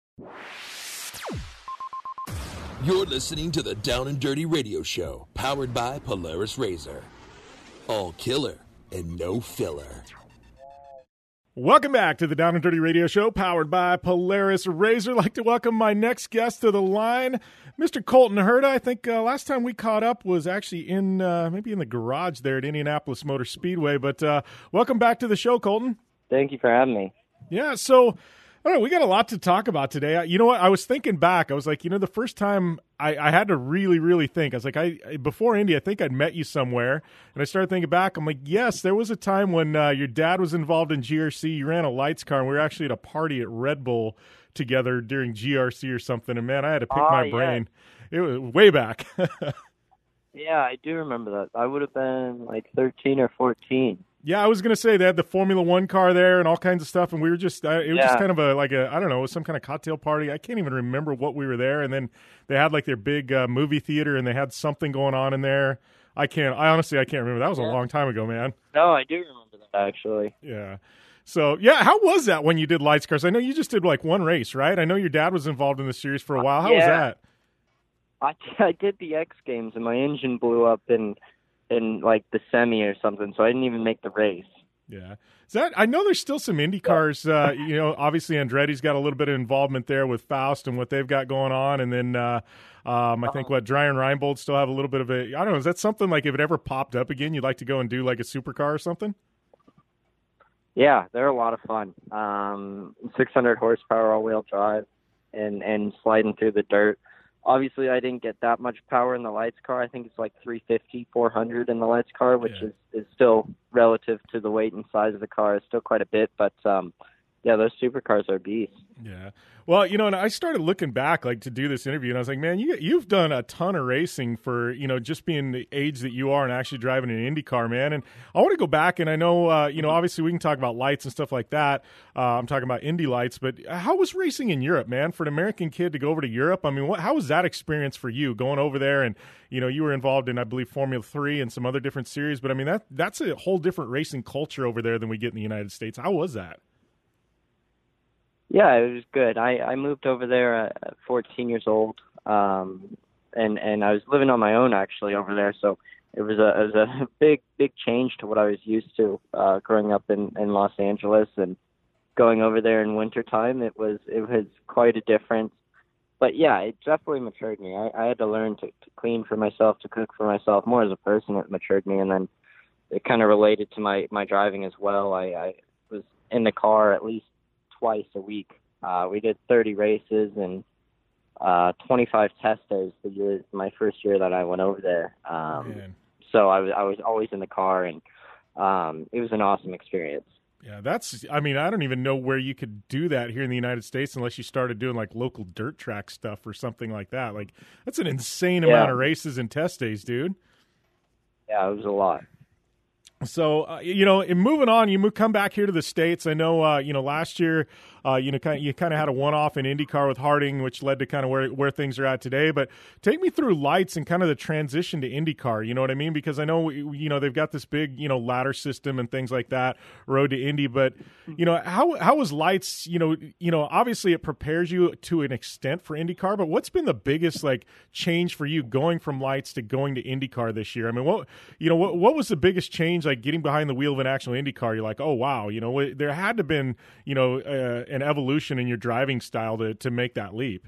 You're listening to the Down and Dirty Radio Show, powered by Polaris Razor. All killer and no filler. Welcome back to the Down and Dirty Radio Show, powered by Polaris Razor. I'd like to welcome my next guest to the line, Mister Colton Herta. I think uh, last time we caught up was actually in uh, maybe in the garage there at Indianapolis Motor Speedway. But uh, welcome back to the show, Colton. Thank you for having me. Yeah, so I don't know, we got a lot to talk about today. You know what? I was thinking back. I was like, you know, the first time I, I had to really, really think. I was like, I before Indy, I think I'd met you somewhere. And I started thinking back. I'm like, yes, there was a time when uh, your dad was involved in G R C. You ran a lights car, and we were actually at a party at Red Bull together during G R C or something. And, man, I had to pick oh, my yeah. brain. It was way back. Yeah, I do remember that. I would have been like thirteen or fourteen. Yeah, I was going to say they had the Formula One car there and all kinds of stuff, and we were just, uh, it was Yeah. just kind of a, like a, I don't know, it was some kind of cocktail party. I can't even remember what we were there, and then they had like their big uh, movie theater, and they had something going on in there. I can't, I honestly, I can't remember. That was Yeah. a long time ago, man. No, I do remember that, actually. Yeah. So, yeah, how was that when you did lights cars? I know you just did like one race, right? I know your dad was involved in the series for a while. How was Yeah. that? I, I did the X Games, and my engine blew up in, in like the semi or something, so I didn't even make the race. Yeah. Is that, I know there's still some Indy cars. Uh, you know, obviously Andretti's got a little bit of involvement there with Faust and what they've got going on. And then uh, um, I think what Dreyer and Reinbold still have a little bit of a, I don't know, is that something like if it ever popped up again, you'd like to go and do like a supercar or something? Yeah, they're a lot of fun. Um, six hundred horsepower all-wheel drive and, and sliding through the dirt. Obviously, I didn't get that much power in the lights car. I think it's like three fifty, four hundred in the lights car, which Yeah. is, is still relative to the weight and size of the car. It's still quite a bit, but um, yeah, those supercars are beasts. Yeah. Well, you know, and I started looking back, like, to do this interview, and I was like, man, you, you've done a ton of racing for, you know, just being the age that you are and actually driving an Indy car, man. And I want to go back, and I know, uh, you know, obviously we can talk about lights and stuff like that. Uh, I'm talking about Indy lights, but how was racing in Europe, man, for an American kid to go over to Europe? I mean, what, how was that experience for you going over there? And, you know, you were involved in, I believe, Formula three and some other different series, but I mean, that that's a whole different racing culture over there than we get in the United States. How was that? Yeah, it was good. I, I moved over there at fourteen years old, um, and and I was living on my own actually over there. So it was a it was a big big change to what I was used to uh, growing up in, in Los Angeles, and going over there in wintertime. It was it was quite a difference. But yeah, it definitely matured me. I, I had to learn to, to clean for myself, to cook for myself. More as a person, it matured me, and then it kind of related to my, my driving as well. I, I was in the car at least twice a week. Uh, we did thirty races and uh, twenty-five test days the year, my first year that I went over there. Um, so I was I was always in the car, and um, it was an awesome experience. Yeah, that's, I mean, I don't even know where you could do that here in the United States unless you started doing like local dirt track stuff or something like that. Like, that's an insane Yeah. amount of races and test days, dude. Yeah, it was a lot. So, uh, you know, in moving on, you move, come back here to the States. I know, uh, you know, last year, uh, you know, kind of, you kind of had a one-off in IndyCar with Harding, which led to kind of where, where things are at today. But take me through lights and kind of the transition to IndyCar, you know what I mean? Because I know, you know, they've got this big, you know, ladder system and things like that, road to Indy. But, you know, how how was lights, you know, you know, obviously it prepares you to an extent for IndyCar, but what's been the biggest, like, change for you going from lights to going to IndyCar this year? I mean, what, you know, what, what was the biggest change, like, getting behind the wheel of an actual IndyCar? You're like, oh, wow, you know, there had to have been, you know, uh, an evolution in your driving style to, to make that leap.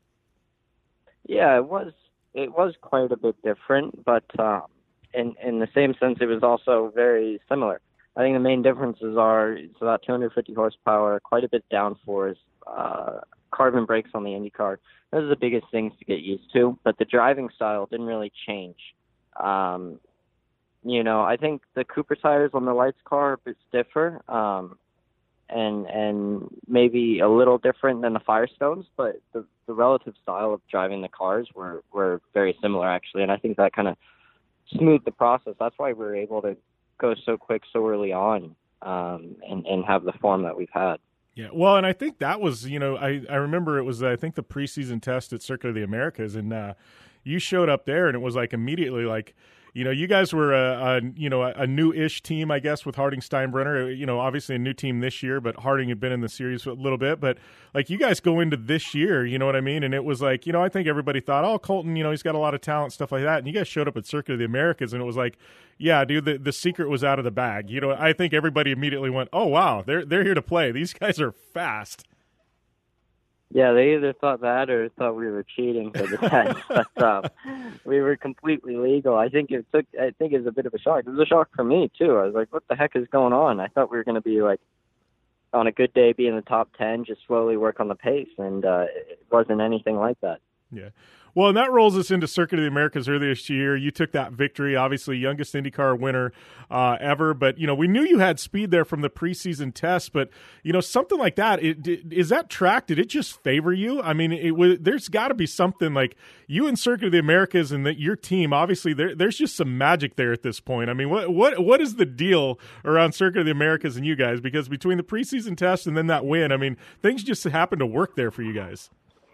Yeah, it was it was quite a bit different, but um, in in the same sense, it was also very similar. I think the main differences are it's about two hundred fifty horsepower, quite a bit downforce, uh, carbon brakes on the IndyCar. Those are the biggest things to get used to, but the driving style didn't really change. Um, you know, I think the Cooper tires on the lights car are a bit stiffer, um, and and maybe a little different than the Firestones, but the, the relative style of driving the cars were, were very similar, actually, and I think that kind of smoothed the process. That's why we were able to go so quick so early on um, and, and have the form that we've had. Yeah, well, and I think that was, you know, I, I remember it was, I think, the preseason test at Circuit of the Americas, and uh, you showed up there, and it was like immediately like, you know, you guys were a, a you know, a, a new-ish team, I guess, with Harding Steinbrenner. You know, obviously a new team this year, but Harding had been in the series for a little bit. But, like, you guys go into this year, you know what I mean? And it was like, you know, I think everybody thought, oh, Colton, you know, he's got a lot of talent, stuff like that. And you guys showed up at Circuit of the Americas, and it was like, yeah, dude, the, the secret was out of the bag. You know, I think everybody immediately went, oh, wow, they're they're here to play. These guys are fast. Yeah, they either thought that or thought we were cheating for the test. But um, we were completely legal. I think it took. I think it was a bit of a shock. It was a shock for me too. I was like, "What the heck is going on?" I thought we were going to be like, on a good day, be in the top ten, just slowly work on the pace, and uh, it wasn't anything like that. Yeah. Well, and that rolls us into Circuit of the Americas earlier this year. You took that victory, obviously youngest IndyCar winner uh, ever. But, you know, we knew you had speed there from the preseason test. But, you know, something like that, it, it, is that track, did it just favor you? I mean, it was, there's got to be something like you and Circuit of the Americas and the, your team, obviously, there, there's just some magic there at this point. I mean, what what what is the deal around Circuit of the Americas and you guys? Because between the preseason test and then that win, I mean, things just happen to work there for you guys.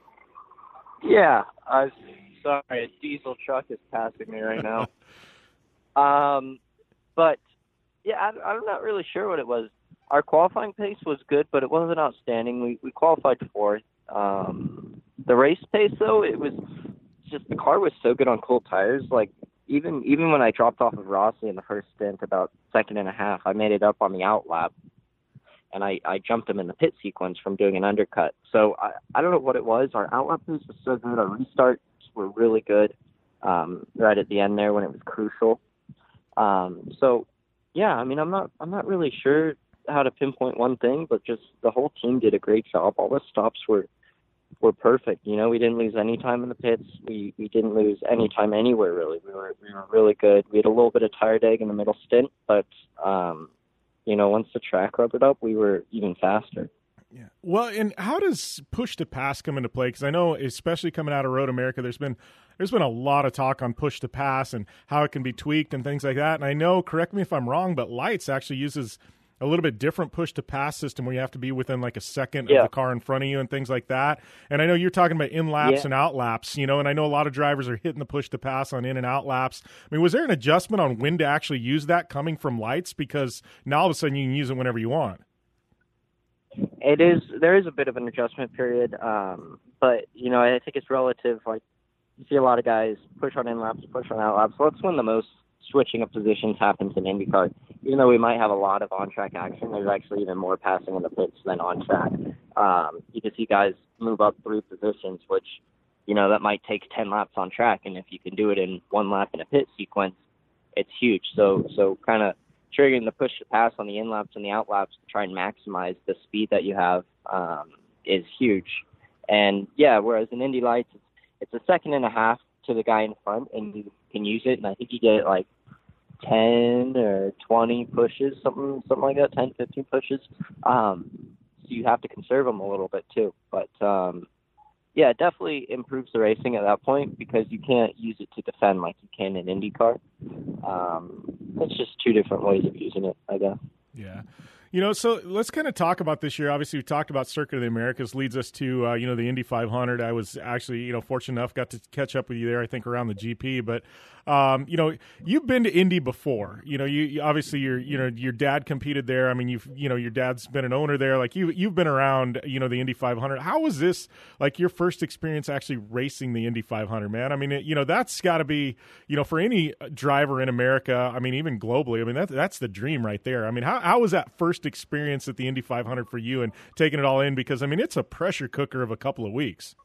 Yeah, I'm sorry, a diesel truck is passing me right now. um, but, yeah, I, I'm not really sure what it was. Our qualifying pace was good, but it wasn't outstanding. We we qualified fourth. Um, the race pace, though, it was just the car was so good on cold tires. Like, even even when I dropped off of Rossi in the first stint, about second and a half, I made it up on the out lap. And I, I jumped him in the pit sequence from doing an undercut. So I, I don't know what it was. Our outlap pace was so good. Our restarts were really good um, right at the end there when it was crucial. Um, so, yeah, I mean, I'm not I'm not really sure how to pinpoint one thing, but just the whole team did a great job. All the stops were were perfect. You know, we didn't lose any time in the pits. We we didn't lose any time anywhere, really. We were we were really good. We had a little bit of tired egg in the middle stint, but um, you know, once the track rubbered up, we were even faster. Yeah. Well, and how does push to pass come into play? Because I know, especially coming out of Road America, there's been there's been a lot of talk on push to pass and how it can be tweaked and things like that. And I know, correct me if I'm wrong, but Lights actually uses a little bit different push to pass system where you have to be within like a second yeah. of the car in front of you and things like that. And I know you're talking about in laps yeah. and out laps, you know, and I know a lot of drivers are hitting the push to pass on in and out laps. I mean, was there an adjustment on when to actually use that coming from Lights? Because now all of a sudden you can use it whenever you want. It is, there is a bit of an adjustment period. Um, but, you know, I think it's relative. Like, you see a lot of guys push on in laps, push on out laps. So that's when the most switching of positions happens in IndyCar. Even though we might have a lot of on-track action, there's actually even more passing in the pits than on-track. Um, you can see guys move up three positions, which, you know, that might take ten laps on track. And if you can do it in one lap in a pit sequence, it's huge. So, so kind of triggering the push to pass on the in laps and the out laps to try and maximize the speed that you have um, is huge. And yeah, whereas in Indy Lights, it's, it's a second and a half to the guy in front, and you can use it. And I think you get like ten or twenty pushes, something something like that, ten, fifteen pushes. Um, so you have to conserve them a little bit too. But um, yeah, it definitely improves the racing at that point because you can't use it to defend like you can in IndyCar. Um, it's just two different ways of using it, I guess. Yeah. You know, so let's kind of talk about this year. Obviously, we talked about Circuit of the Americas, leads us to, uh, you know, the Indy five hundred. I was actually, you know, fortunate enough, got to catch up with you there, I think, around the G P. But, um, you know, you've been to Indy before. You know, you, you obviously, your, you know, your dad competed there. I mean, you've, you know, your dad's been an owner there. Like, you, you've been around, you know, the Indy five hundred. How was this, like, your first experience actually racing the Indy five hundred, man? I mean, it, you know, that's got to be, you know, for any driver in America, I mean, even globally, I mean, that, that's the dream right there. I mean, how, how was that first experience at the Indy five hundred for you and taking it all in? Because, I mean, it's a pressure cooker of a couple of weeks.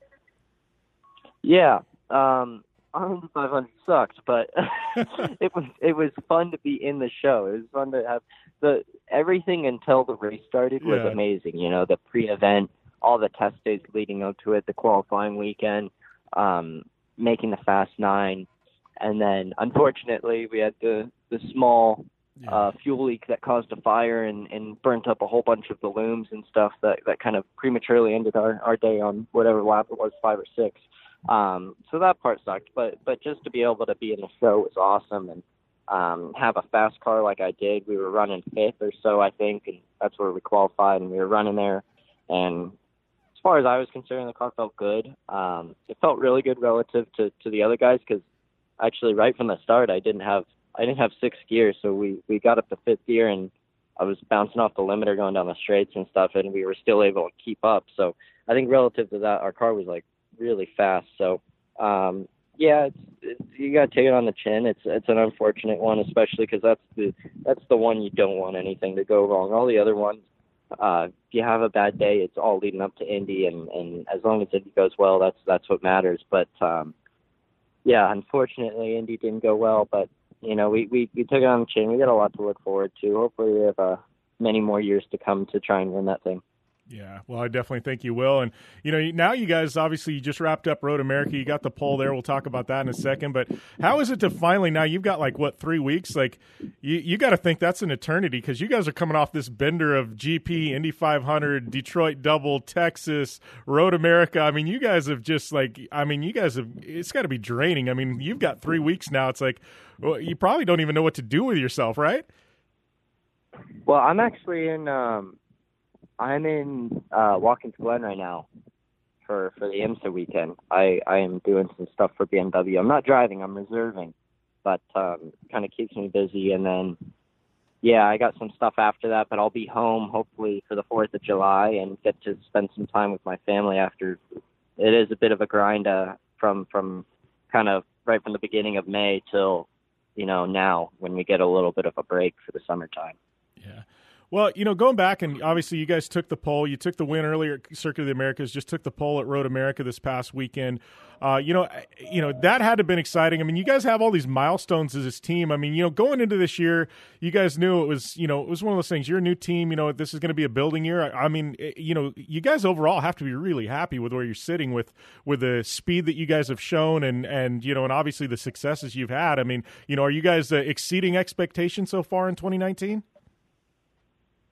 Yeah. Um, Indy five hundred sucked, but it was it was fun to be in the show. It was fun to have the everything until the race started was Yeah. amazing. You know, the pre-event, all the test days leading up to it, the qualifying weekend, um, making the Fast Nine, and then unfortunately we had the the small Yeah. uh, fuel leak that caused a fire and, and burnt up a whole bunch of the looms and stuff that, that kind of prematurely ended our, our day on whatever lap it was, five or six. Um, so that part sucked, but, but just to be able to be in the show was awesome and um, have a fast car like I did. We were running fifth or so, I think, and that's where we qualified, and we were running there. And as far as I was concerned, the car felt good. Um, it felt really good relative to, to the other guys because actually right from the start, I didn't have I didn't have six gears, so we, we got up to fifth gear, and I was bouncing off the limiter going down the straights and stuff, and we were still able to keep up. So I think relative to that, our car was like really fast. So um, yeah, it's, it's, you got to take it on the chin. It's it's an unfortunate one, especially because that's the that's the one you don't want anything to go wrong. All the other ones, uh, if you have a bad day, it's all leading up to Indy, and, and as long as Indy goes well, that's that's what matters. But um, yeah, unfortunately, Indy didn't go well, but you know, we, we, we took it on the chin. We got a lot to look forward to. Hopefully we have uh, many more years to come to try and win that thing. Yeah, well, I definitely think you will. And, you know, now you guys, obviously, you just wrapped up Road America. You got the pole there. We'll talk about that in a second. But how is it to finally, now you've got, like, what, three weeks? Like, you, you got to think that's an eternity because you guys are coming off this bender of G P, Indy five hundred, Detroit Double, Texas, Road America. I mean, you guys have just, like, I mean, you guys have, it's got to be draining. I mean, you've got three weeks now. It's like, well, you probably don't even know what to do with yourself, right? Well, I'm actually in um, – I'm in uh, Watkins Glen right now for, for the IMSA weekend. I, I am doing some stuff for B M W. I'm not driving, I'm reserving, but um, kind of keeps me busy. And then, yeah, I got some stuff after that, but I'll be home hopefully for the fourth of July and get to spend some time with my family after. It is a bit of a grind uh, from, from kind of right from the beginning of May till, you know, now when we get a little bit of a break for the summertime. Yeah. Well, you know, going back, and obviously you guys took the pole. You took the win earlier at Circuit of the Americas, just took the pole at Road America this past weekend. Uh, you know, you know that had to have been exciting. I mean, you guys have all these milestones as this team. I mean, you know, going into this year, you guys knew it was, you know, it was one of those things. You're a new team. You know, this is going to be a building year. I, I mean, it, you know, you guys overall have to be really happy with where you're sitting with with the speed that you guys have shown, and and you know, and obviously the successes you've had. I mean, you know, are you guys uh, exceeding expectations so far in twenty nineteen?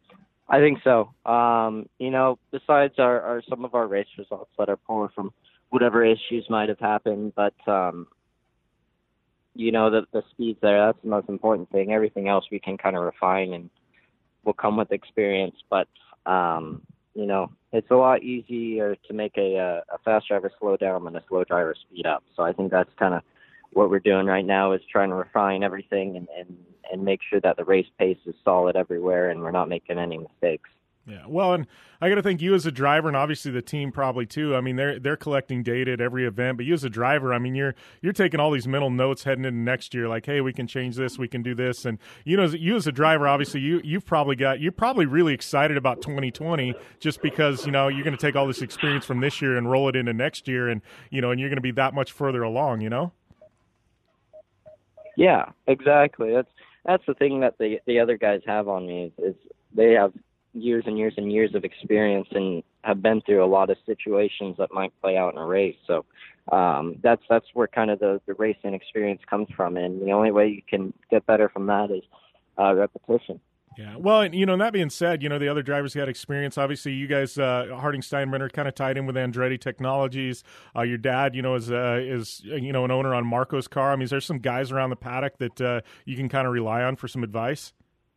I think so. Um, you know, besides our, our some of our race results that are poor from whatever issues might have happened, but um, you know, the the speed's there. That's the most important thing. Everything else we can kind of refine and will come with experience. But um, you know, it's a lot easier to make a a, a fast driver slow down than a slow driver speed up. So I think that's kind of what we're doing right now, is trying to refine everything and, and, and make sure that the race pace is solid everywhere and we're not making any mistakes. Yeah, well, and I got to think you as a driver, and obviously the team probably too. I mean, they're they're collecting data at every event, but you as a driver, I mean, you're you're taking all these mental notes heading into next year, like, hey, we can change this, we can do this, and you know, you as a driver, obviously, you you've probably got you're probably really excited about twenty twenty, just because you know you're going to take all this experience from this year and roll it into next year, and you know, and you're going to be that much further along, you know. Yeah, exactly. That's that's the thing that the the other guys have on me is, is they have years and years and years of experience and have been through a lot of situations that might play out in a race. So um, that's that's where kind of the, the racing experience comes from, and the only way you can get better from that is uh, repetition. Yeah, well, and, you know, and that being said, you know, the other drivers got experience. Obviously, you guys, uh, Harding Steinbrenner, kind of tied in with Andretti Technologies. Uh, your dad, you know, is uh, is you know an owner on Marco's car. I mean, is there some guys around the paddock that uh, you can kind of rely on for some advice?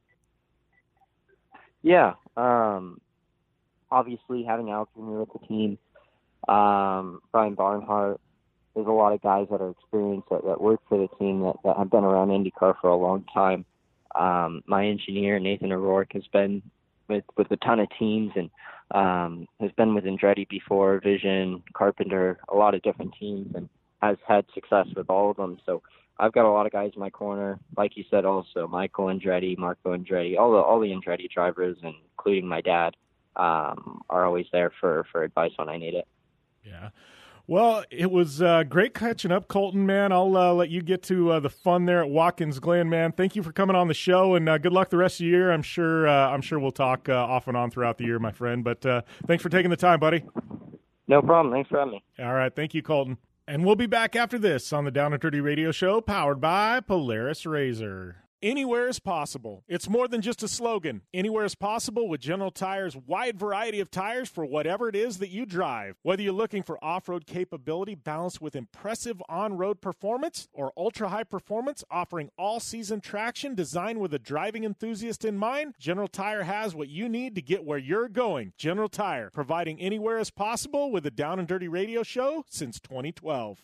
Yeah, um, obviously having Alex Junior with the team, um, Brian Barnhart. There's a lot of guys that are experienced that, that work for the team that, that have been around IndyCar for a long time. Um, my engineer, Nathan O'Rourke, has been with, with a ton of teams and um, has been with Andretti before, Vision, Carpenter, a lot of different teams, and has had success with all of them. So I've got a lot of guys in my corner. Like you said, also Michael Andretti, Marco Andretti, all the all the Andretti drivers, and including my dad, um, are always there for, for advice when I need it. Yeah. Well, it was uh, great catching up, Colton, man. I'll uh, let you get to uh, the fun there at Watkins Glen, man. Thank you for coming on the show, and uh, good luck the rest of the year. I'm sure uh, I'm sure we'll talk uh, off and on throughout the year, my friend. But uh, thanks for taking the time, buddy. No problem. Thanks for having me. All right. Thank you, Colton. And we'll be back after this on the Down and Dirty Radio Show, powered by Polaris Razor. Anywhere is possible. It's more than just a slogan. Anywhere is possible with General Tire's wide variety of tires for whatever it is that you drive. Whether you're looking for off-road capability balanced with impressive on-road performance or ultra-high performance offering all-season traction designed with a driving enthusiast in mind, General Tire has what you need to get where you're going. General Tire, providing anywhere is possible with the Down and Dirty Radio Show since twenty twelve.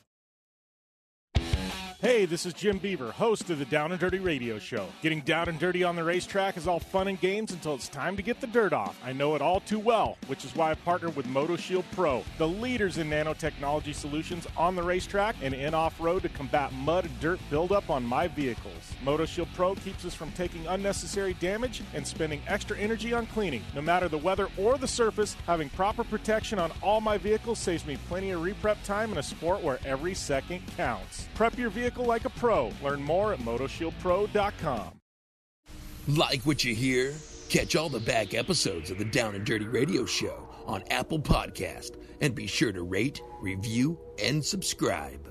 Hey, this is Jim Beaver, host of the Down and Dirty Radio Show. Getting down and dirty on the racetrack is all fun and games until it's time to get the dirt off. I know it all too well, which is why I've partnered with MotoShield Pro, the leaders in nanotechnology solutions on the racetrack and in off-road to combat mud and dirt buildup on my vehicles. MotoShield Pro keeps us from taking unnecessary damage and spending extra energy on cleaning. No matter the weather or the surface, having proper protection on all my vehicles saves me plenty of reprep time in a sport where every second counts. Prep your vehicle like a pro. Learn more at moto shield pro dot com. Like what you hear? Catch all the back episodes of the Down and Dirty Radio Show on Apple Podcast, and be sure to rate, review, and subscribe.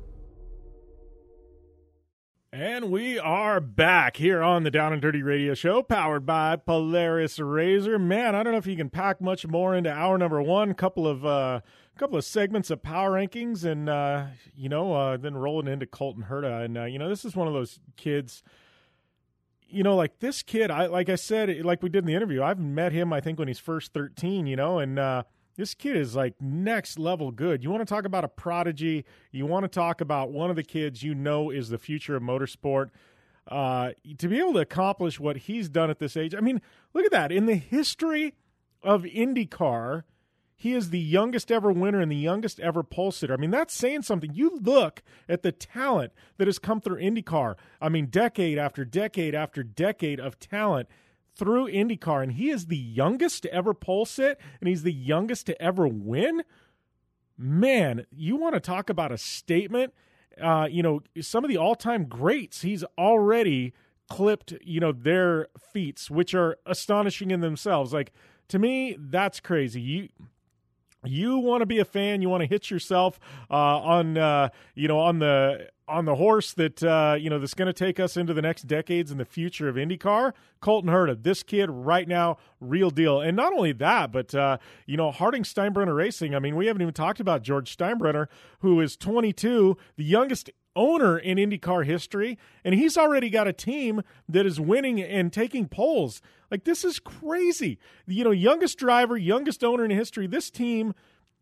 And we are back here on the Down and Dirty Radio Show, powered by Polaris Razor. Man, I don't know if you can pack much more into hour number one. A couple of uh, couple of segments of power rankings, and uh, you know, uh, then rolling into Colton Herta. And uh, you know, this is one of those kids. You know, like this kid, I like I said, like we did in the interview. I've met him, I think, when he's first thirteen. You know, and uh, this kid is like next level good. You want to talk about a prodigy. You want to talk about one of the kids you know is the future of motorsport. Uh, to be able to accomplish what he's done at this age. I mean, look at that. In the history of IndyCar, he is the youngest ever winner and the youngest ever pole sitter. I mean, that's saying something. You look at the talent that has come through IndyCar. I mean, decade after decade after decade of talent through IndyCar, and he is the youngest to ever pole sit, and he's the youngest to ever win. Man, you want to talk about a statement? Uh, you know, some of the all-time greats, he's already clipped, you know, their feats, which are astonishing in themselves. Like, to me, that's crazy. You, you want to be a fan, you want to hitch yourself uh, on, uh, you know, on the on the horse that, uh, you know, that's going to take us into the next decades in the future of IndyCar, Colton Herta, this kid right now, real deal. And not only that, but, uh, you know, Harding Steinbrenner Racing, I mean, we haven't even talked about George Steinbrenner, who is twenty-two, the youngest owner in IndyCar history, and he's already got a team that is winning and taking poles. Like, this is crazy. You know, youngest driver, youngest owner in history. This team,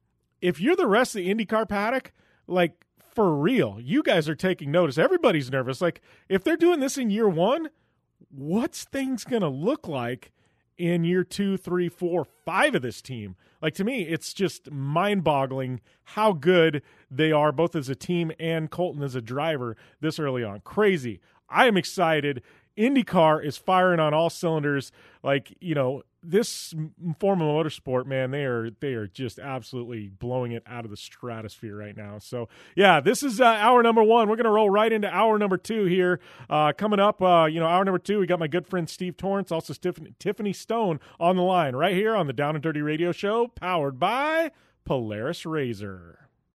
if you're the rest of the IndyCar paddock, like, for real, you guys are taking notice. Everybody's nervous. Like, if they're doing this in year one, what's things going to look like in year two, three, four, five of this team? Like, to me, it's just mind-boggling how good they are, both as a team and Colton as a driver this early on. Crazy. I am excited. IndyCar is firing on all cylinders. Like, you know, this form of motorsport, man, they are they are just absolutely blowing it out of the stratosphere right now. So, yeah, this is uh, hour number one. We're going to roll right into hour number two here. Uh, coming up, uh, you know, hour number two, we got my good friend Steve Torrance, also Tiffany, Tiffany Stone on the line right here on the Down and Dirty Radio Show, powered by Polaris Razor.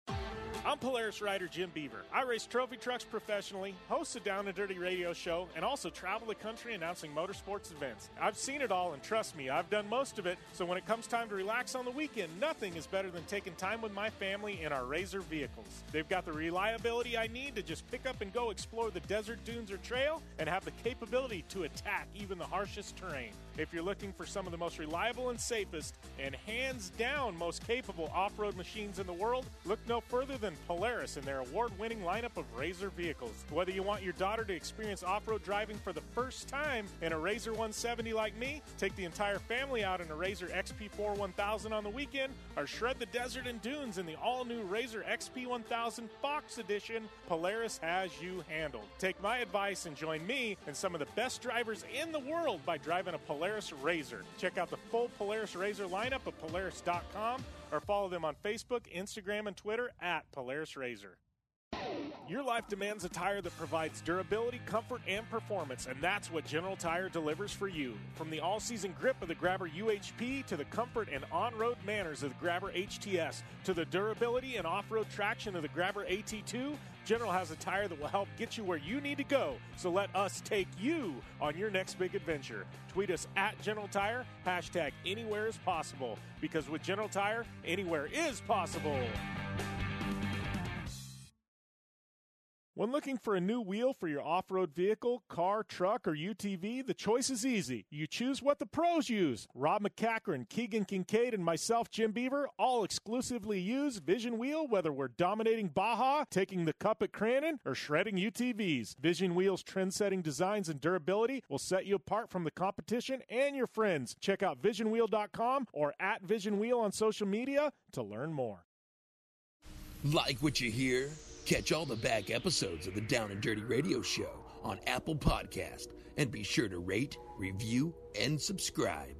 I'm Polaris rider Jim Beaver. I race trophy trucks professionally, host a Down and Dirty radio show, and also travel the country announcing motorsports events. I've seen it all, and trust me, I've done most of it, so when it comes time to relax on the weekend, nothing is better than taking time with my family in our Razor vehicles. They've got the reliability I need to just pick up and go explore the desert, dunes, or trail, and have the capability to attack even the harshest terrain. If you're looking for some of the most reliable and safest, and hands down most capable off-road machines in the world, look no further than Polaris and their award-winning lineup of Razor vehicles. Whether you want your daughter to experience off-road driving for the first time in a Razor one seventy like me, take the entire family out in a Razor X P four one thousand on the weekend, or shred the desert and dunes in the all-new Razor X P one thousand Fox Edition, Polaris has you handled. Take my advice and join me and some of the best drivers in the world by driving a Polaris Razor. Check out the full Polaris Razor lineup at Polaris dot com or follow them on Facebook, Instagram, and Twitter at Polaris Razor. Your life demands a tire that provides durability, comfort, and performance, and that's what General Tire delivers for you. From the all-season grip of the Grabber U H P to the comfort and on-road manners of the Grabber H T S to the durability and off-road traction of the Grabber A T two, General has a tire that will help get you where you need to go. So let us take you on your next big adventure. Tweet us at General Tire, hashtag anywhere is possible, because with General Tire, anywhere is possible. When looking for a new wheel for your off-road vehicle, car, truck, or U T V, the choice is easy. You choose what the pros use. Rob McCachran, Keegan Kincaid, and myself, Jim Beaver, all exclusively use Vision Wheel, whether we're dominating Baja, taking the cup at Crandon, or shredding U T Vs. Vision Wheel's trend-setting designs and durability will set you apart from the competition and your friends. Check out vision wheel dot com or at Vision Wheel on social media to learn more. Like what you hear? Catch all the back episodes of the Down and Dirty Radio Show on Apple Podcast, and be sure to rate, review, and subscribe.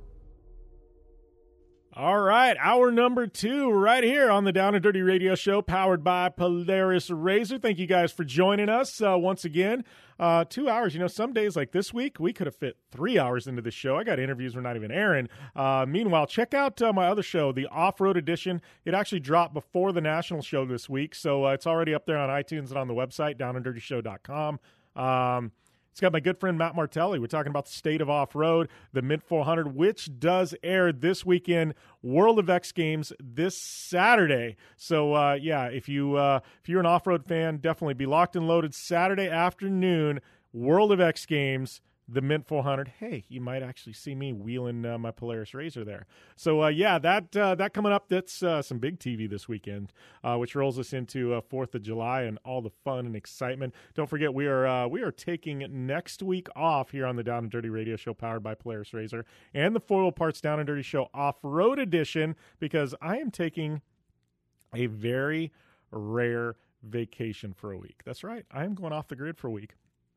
All right, hour number two right here on the Down and Dirty Radio Show, powered by Polaris Razor. Thank you guys for joining us uh, once again. Uh, two hours. You know, some days like this week, we could have fit three hours into the show. I got interviews we're not even airing. Uh, meanwhile, check out uh, my other show, the Off-Road Edition. It actually dropped before the national show this week, so uh, it's already up there on iTunes and on the website, down and dirty show dot com. Um, It's got my good friend Matt Martelli. We're talking about the state of off-road, the Mint four hundred, which does air this weekend, World of X Games this Saturday. So, uh, yeah, if, you, uh, if you're an off-road fan, definitely be locked and loaded Saturday afternoon, World of X Games, the Mint four hundred. Hey, you might actually see me wheeling uh, my Polaris Razor there. So, uh, yeah, that uh, that coming up, that's uh, some big T V this weekend, uh, which rolls us into uh, fourth of July and all the fun and excitement. Don't forget, we are uh, we are taking next week off here on the Down and Dirty Radio Show, powered by Polaris Razor, and the Foil Parts Down and Dirty Show Off-Road Edition, because I am taking a very rare vacation for a week. That's right. I am going off the grid for a week.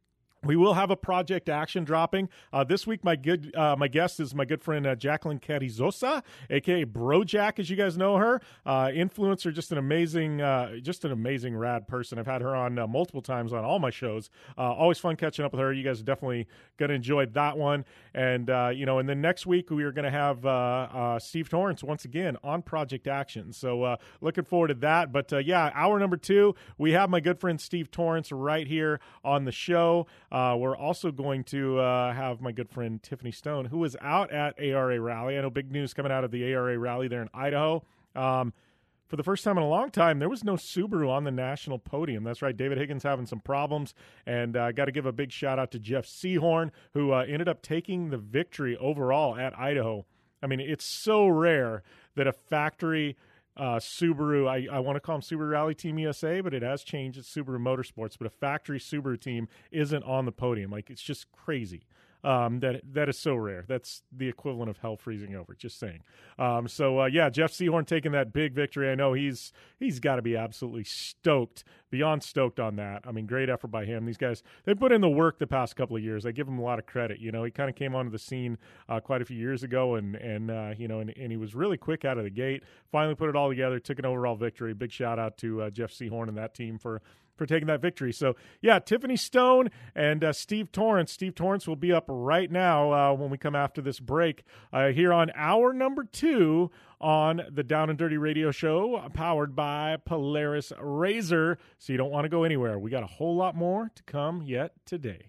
We will have a project action dropping uh, this week. My good, uh, my guest is my good friend uh, Jacqueline Carrizosa, aka Brojack, as you guys know her. Uh, influencer, just an amazing, uh, just an amazing rad person. I've had her on uh, multiple times on all my shows. Uh, always fun catching up with her. You guys are definitely going to enjoy that one. And uh, you know, and then next week we are going to have uh, uh, Steve Torrance once again on Project Action. So uh, looking forward to that. But uh, yeah, hour number two, we have my good friend Steve Torrance right here on the show. Uh, we're also going to uh, have my good friend Tiffany Stone, who is out at A R A Rally. I know big news coming out of the A R A Rally there in Idaho. Um, for the first time in a long time, there was no Subaru on the national podium. That's right. David Higgins having some problems. And I uh, got to give a big shout out to Jeff Seahorn, who uh, ended up taking the victory overall at Idaho. I mean, it's so rare that a factory Uh, Subaru, I, I want to call them Subaru Rally Team U S A, but it has changed. It's Subaru Motorsports, but a factory Subaru team isn't on the podium. Like, it's just crazy. Um, that that is so rare. That's the equivalent of hell freezing over. Just saying. Um, so uh, yeah, Jeff Seahorn taking that big victory. I know he's he's got to be absolutely stoked, beyond stoked on that. I mean, great effort by him. These guys, they put in the work the past couple of years. I give him a lot of credit. You know, he kind of came onto the scene uh, quite a few years ago, and and uh, you know, and, and he was really quick out of the gate. Finally put it all together, took an overall victory. Big shout out to uh, Jeff Seahorn and that team for. for taking that victory. So, yeah, Tiffany Stone and uh, Steve Torrance. Steve Torrance will be up right now uh, when we come after this break uh, here on hour number two on the Down and Dirty Radio Show, powered by Polaris Razor. So you don't want to go anywhere. We got a whole lot more to come yet today.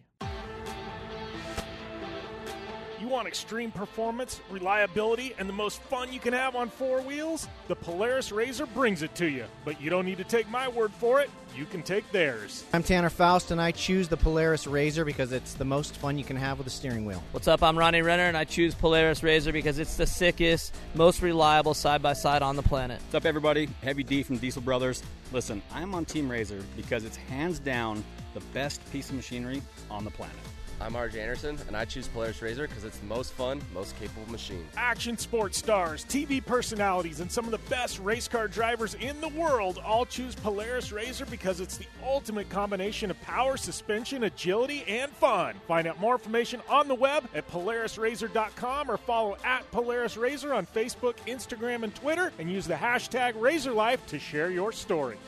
You want extreme performance, reliability, and the most fun you can have on four wheels? The Polaris Razor brings it to you. But you don't need to take my word for it. You can take theirs. I'm Tanner Faust, and I choose the Polaris Razor because it's the most fun you can have with a steering wheel. What's up? I'm Ronnie Renner, and I choose Polaris Razor because it's the sickest, most reliable side-by-side on the planet. What's up, everybody? Heavy D from Diesel Brothers. Listen, I'm on Team Razor because it's hands down the best piece of machinery on the planet. I'm R J Anderson, and I choose Polaris Razor because it's the most fun, most capable machine. Action sports stars, T V personalities, and some of the best race car drivers in the world all choose Polaris Razor because it's the ultimate combination of power, suspension, agility, and fun. Find out more information on the web at Polaris Razor dot com or follow at Polaris Razor on Facebook, Instagram, and Twitter, and use the hashtag RazorLife to share your story.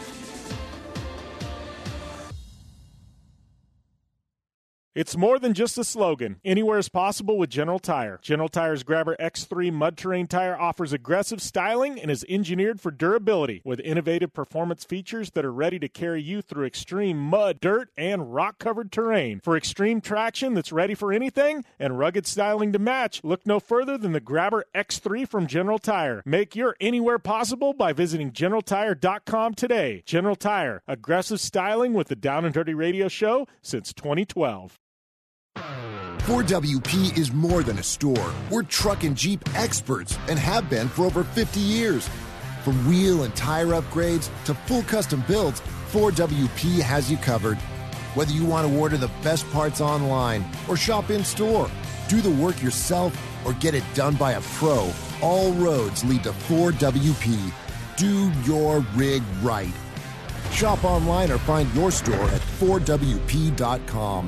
It's more than just a slogan. Anywhere is possible with General Tire. General Tire's Grabber X three Mud Terrain tire offers aggressive styling and is engineered for durability with innovative performance features that are ready to carry you through extreme mud, dirt, and rock-covered terrain. For extreme traction that's ready for anything and rugged styling to match, look no further than the Grabber X three from General Tire. Make your anywhere possible by visiting General Tire dot com today. General Tire, aggressive styling with the Down and Dirty Radio Show since twenty twelve. four W P is more than a store. We're truck and Jeep experts and have been for over fifty years. From wheel and tire upgrades to full custom builds, four W P has you covered. Whether you want to order the best parts online or shop in store, do the work yourself, or get it done by a pro, all roads lead to four W P. Do your rig right. Shop online or find your store at four W P dot com.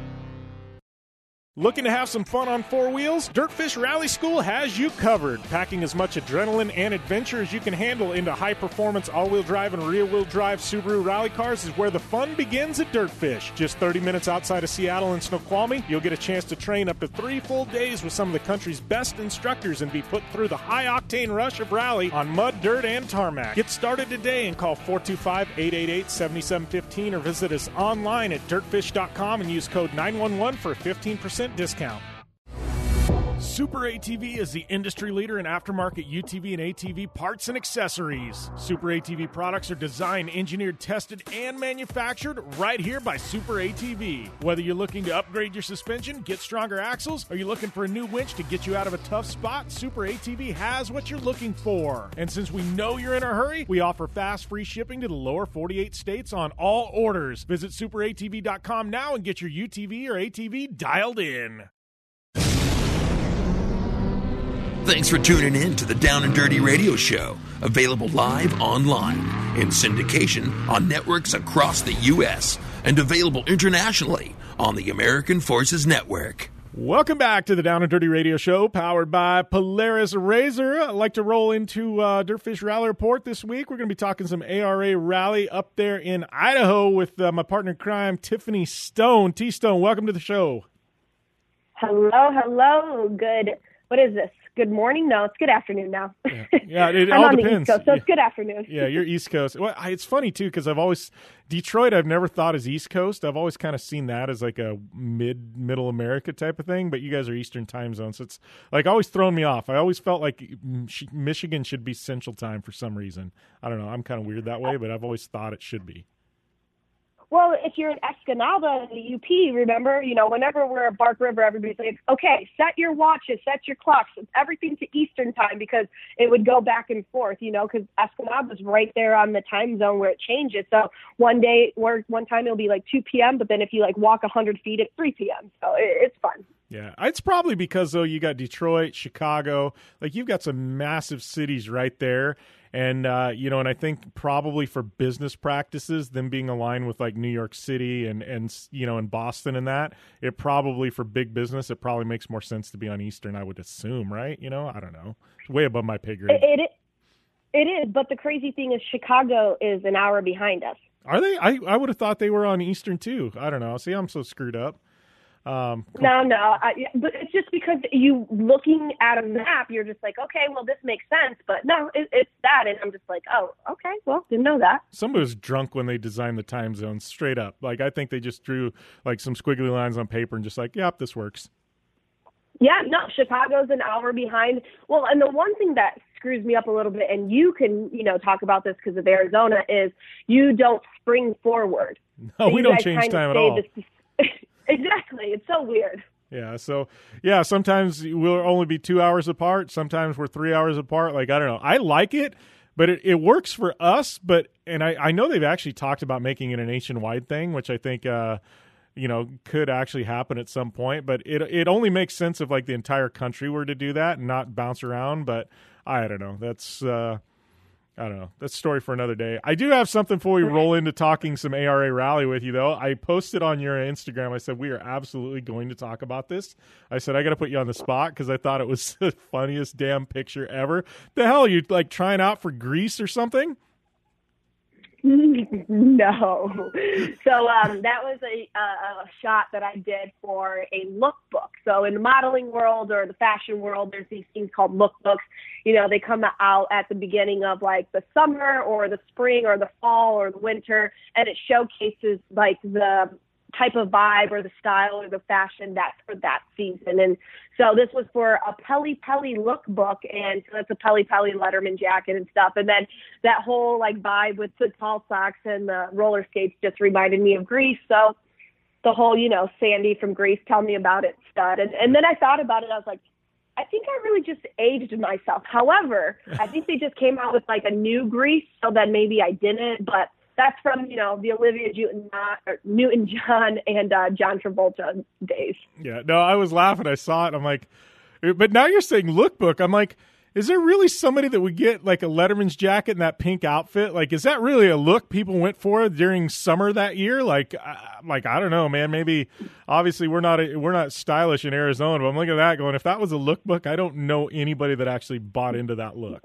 Looking to have some fun on four wheels? Dirtfish Rally School has you covered. Packing as much adrenaline and adventure as you can handle into high-performance all-wheel drive and rear-wheel drive Subaru rally cars is where the fun begins at Dirtfish. Just thirty minutes outside of Seattle and Snoqualmie, you'll get a chance to train up to three full days with some of the country's best instructors and be put through the high-octane rush of rally on mud, dirt, and tarmac. Get started today and call four two five, eight eight eight, seven seven one five or visit us online at dirtfish dot com and use code nine one one for a fifteen percent discount. Super A T V is the industry leader in aftermarket U T V and A T V parts and accessories. Super A T V products are designed, engineered, tested, and manufactured right here by Super A T V. Whether you're looking to upgrade your suspension, get stronger axles, or you're looking for a new winch to get you out of a tough spot, Super A T V has what you're looking for. And since we know you're in a hurry, we offer fast, free shipping to the lower forty-eight states on all orders. Visit super A T V dot com now and get your U T V or A T V dialed in. Thanks for tuning in to the Down and Dirty Radio Show, available live online in syndication on networks across the U S and available internationally on the American Forces Network. Welcome back to the Down and Dirty Radio Show, powered by Polaris Razor. I'd like to roll into uh, Dirtfish Rally Report this week. We're going to be talking some A R A rally up there in Idaho with uh, my partner in crime, Tiffany Stone. T Stone, welcome to the show. Hello, hello. Good. What is this? Good morning? No, it's good afternoon now. Yeah, yeah it, I'm all on depends. The East Coast, so it's good afternoon. Yeah, you're East Coast. Well, I, it's funny, too, because I've always – Detroit I've never thought as East Coast. I've always kind of seen that as like a mid, middle America type of thing, but you guys are Eastern time zone, so it's like always thrown me off. I always felt like Michigan should be Central Time for some reason. I don't know. I'm kind of weird that way, but I've always thought it should be. Well, if you're in Escanaba in the U P, remember, you know, whenever we're at Bark River, everybody's like, okay, set your watches, set your clocks, everything to Eastern time, because it would go back and forth, you know, because Escanaba's right there on the time zone where it changes. So one day, or one time it'll be like two p.m., but then if you like walk one hundred feet, it's three p.m. So it, it's fun. Yeah, it's probably because, though, you got Detroit, Chicago, like you've got some massive cities right there. And, uh, you know, and I think probably for business practices, them being aligned with like New York City and, and, you know, and Boston and that, it probably for big business, it probably makes more sense to be on Eastern, I would assume, right? You know, I don't know. It's way above my pay grade. It, it, it is, but the crazy thing is Chicago is an hour behind us. Are they? I, I would have thought they were on Eastern too. I don't know. See, I'm so screwed up. Um, no, no, I, but it's just because you looking at a map, you're just like, okay, well, this makes sense, but no, it, it's that, and I'm just like, oh, okay, well, didn't know that. Somebody was drunk when they designed the time zones, straight up. Like, I think they just drew like some squiggly lines on paper and just like, yep, this works. Yeah, no, Chicago's an hour behind. Well, and the one thing that screws me up a little bit, and you can, you know, talk about this because of Arizona, is you don't spring forward. No, so we don't change time at all. This, exactly. It's so weird. Yeah. So, yeah, sometimes we'll only be two hours apart. Sometimes we're three hours apart. Like, I don't know. I like it, but it, it works for us. But, and I, I know they've actually talked about making it a nationwide thing, which I think, uh, you know, could actually happen at some point. But it, it only makes sense if like the entire country were to do that and not bounce around. But I don't know. That's, uh, I don't know. That's a story for another day. I do have something before we roll into talking some A R A rally with you, though. I posted on your Instagram. I said, we are absolutely going to talk about this. I said, I got to put you on the spot because I thought it was the funniest damn picture ever. The hell, you like trying out for Grease or something? No. So um, that was a, a, a shot that I did for a lookbook. So in the modeling world or the fashion world, there's these things called lookbooks. You know, they come out at the beginning of like the summer or the spring or the fall or the winter, and it showcases like the type of vibe or the style or the fashion that's for that season. And so this was for a Pelly Pelly lookbook, and so it's a Pelly Pelly Letterman jacket and stuff. And then that whole like vibe with the tall socks and the roller skates just reminded me of Grease. So the whole, you know, Sandy from Grease, tell me about it, stud. And, and then I thought about it. I was like, I think I really just aged myself. However, I think they just came out with like a new Grease, so then maybe I didn't, but that's from, you know, the Olivia Newton-John and uh, John Travolta days. Yeah, no, I was laughing. I saw it. I'm like, but now you're saying lookbook. I'm like, is there really somebody that would get like a Letterman's jacket and that pink outfit? Like, is that really a look people went for during summer that year? Like, uh, like I don't know, man. Maybe, obviously, we're not a, we're not stylish in Arizona, but I'm looking at that going, if that was a lookbook, I don't know anybody that actually bought into that look.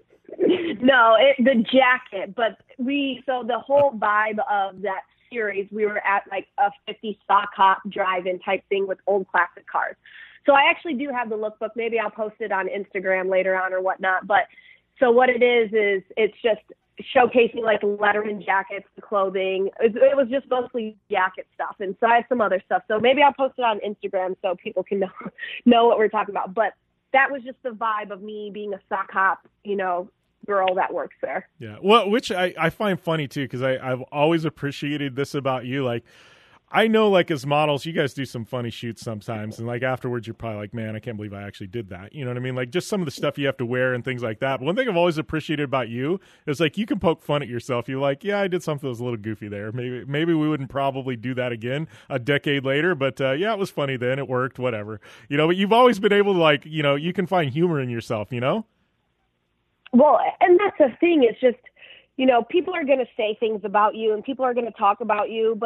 No, it, the jacket, but we, so the whole vibe of that series, we were at like a fifty stock hop drive-in type thing with old classic cars. So I actually do have the lookbook. Maybe I'll post it on Instagram later on or whatnot. But so what it is, is it's just showcasing like Letterman jackets, the clothing. It, it was just mostly jacket stuff. And so I have some other stuff. So maybe I'll post it on Instagram so people can know, know what we're talking about. But that was just the vibe of me being a sock hop, you know, girl that works there. Yeah. Well, which I, I find funny too, because I've always appreciated this about you. Like, I know, like, as models, you guys do some funny shoots sometimes, and like afterwards you're probably like, man, I can't believe I actually did that. You know what I mean? Like, just some of the stuff you have to wear and things like that. But one thing I've always appreciated about you is like you can poke fun at yourself. You're like, yeah, I did something that was a little goofy there. Maybe maybe we wouldn't probably do that again a decade later, but uh, yeah, it was funny then. It worked, whatever. You know, but you've always been able to, like, you know, you can find humor in yourself, you know? Well, and that's the thing. It's just, you know, people are going to say things about you and people are going to talk about you, but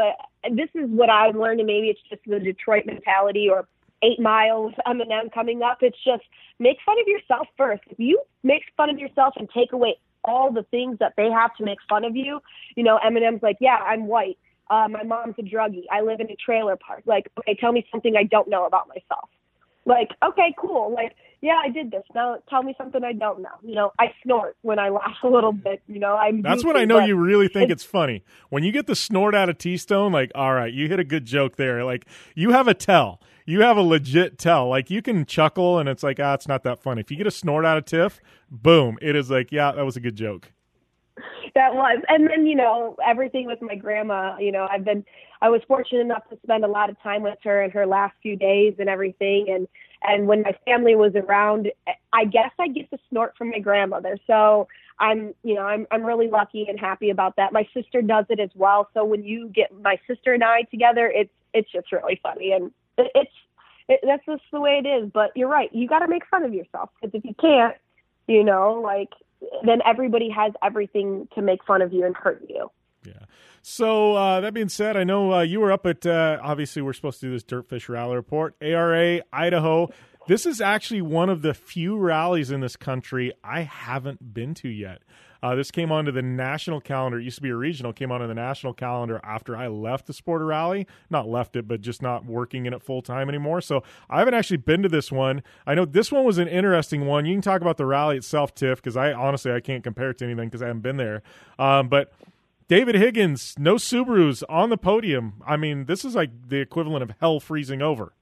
this is what I'm learning. Maybe it's just the Detroit mentality or Eight Mile with Eminem coming up. It's just make fun of yourself first. If you make fun of yourself and take away all the things that they have to make fun of you, you know, Eminem's like, yeah, I'm white. Uh, my mom's a druggie. I live in a trailer park. Like, okay, tell me something I don't know about myself. Like, okay, cool. Like, yeah, I did this. Now tell me something I don't know. You know, I snort when I laugh a little bit. You know, I'm. That's goofy, when I know you really think it's, it's funny. When you get the snort out of T-Stone, like, all right, you hit a good joke there. Like, you have a tell. You have a legit tell. Like, you can chuckle, and it's like, ah, it's not that funny. If you get a snort out of Tiff, boom, it is like, yeah, that was a good joke. That was. And then, you know, everything with my grandma, you know, I've been, I was fortunate enough to spend a lot of time with her in her last few days and everything. And, and when my family was around, I guess I get to snort from my grandmother. So I'm, you know, I'm, I'm really lucky and happy about that. My sister does it as well. So when you get my sister and I together, it's, it's just really funny. And it, it's, it, that's just the way it is. But you're right. You got to make fun of yourself, because if you can't, you know, like, then everybody has everything to make fun of you and hurt you. Yeah. So uh, that being said, I know uh, you were up at, uh, obviously we're supposed to do this Dirtfish Rally Report, A R A, Idaho. This is actually one of the few rallies in this country I haven't been to yet. Uh, this came onto the national calendar. It used to be a regional, came onto the national calendar after I left the Sport of Rally. Not left it, but just not working in it full time anymore. So I haven't actually been to this one. I know this one was an interesting one. You can talk about the rally itself, Tiff, because I honestly I can't compare it to anything because I haven't been there. Um, but David Higgins, no Subarus on the podium. I mean, this is like the equivalent of hell freezing over.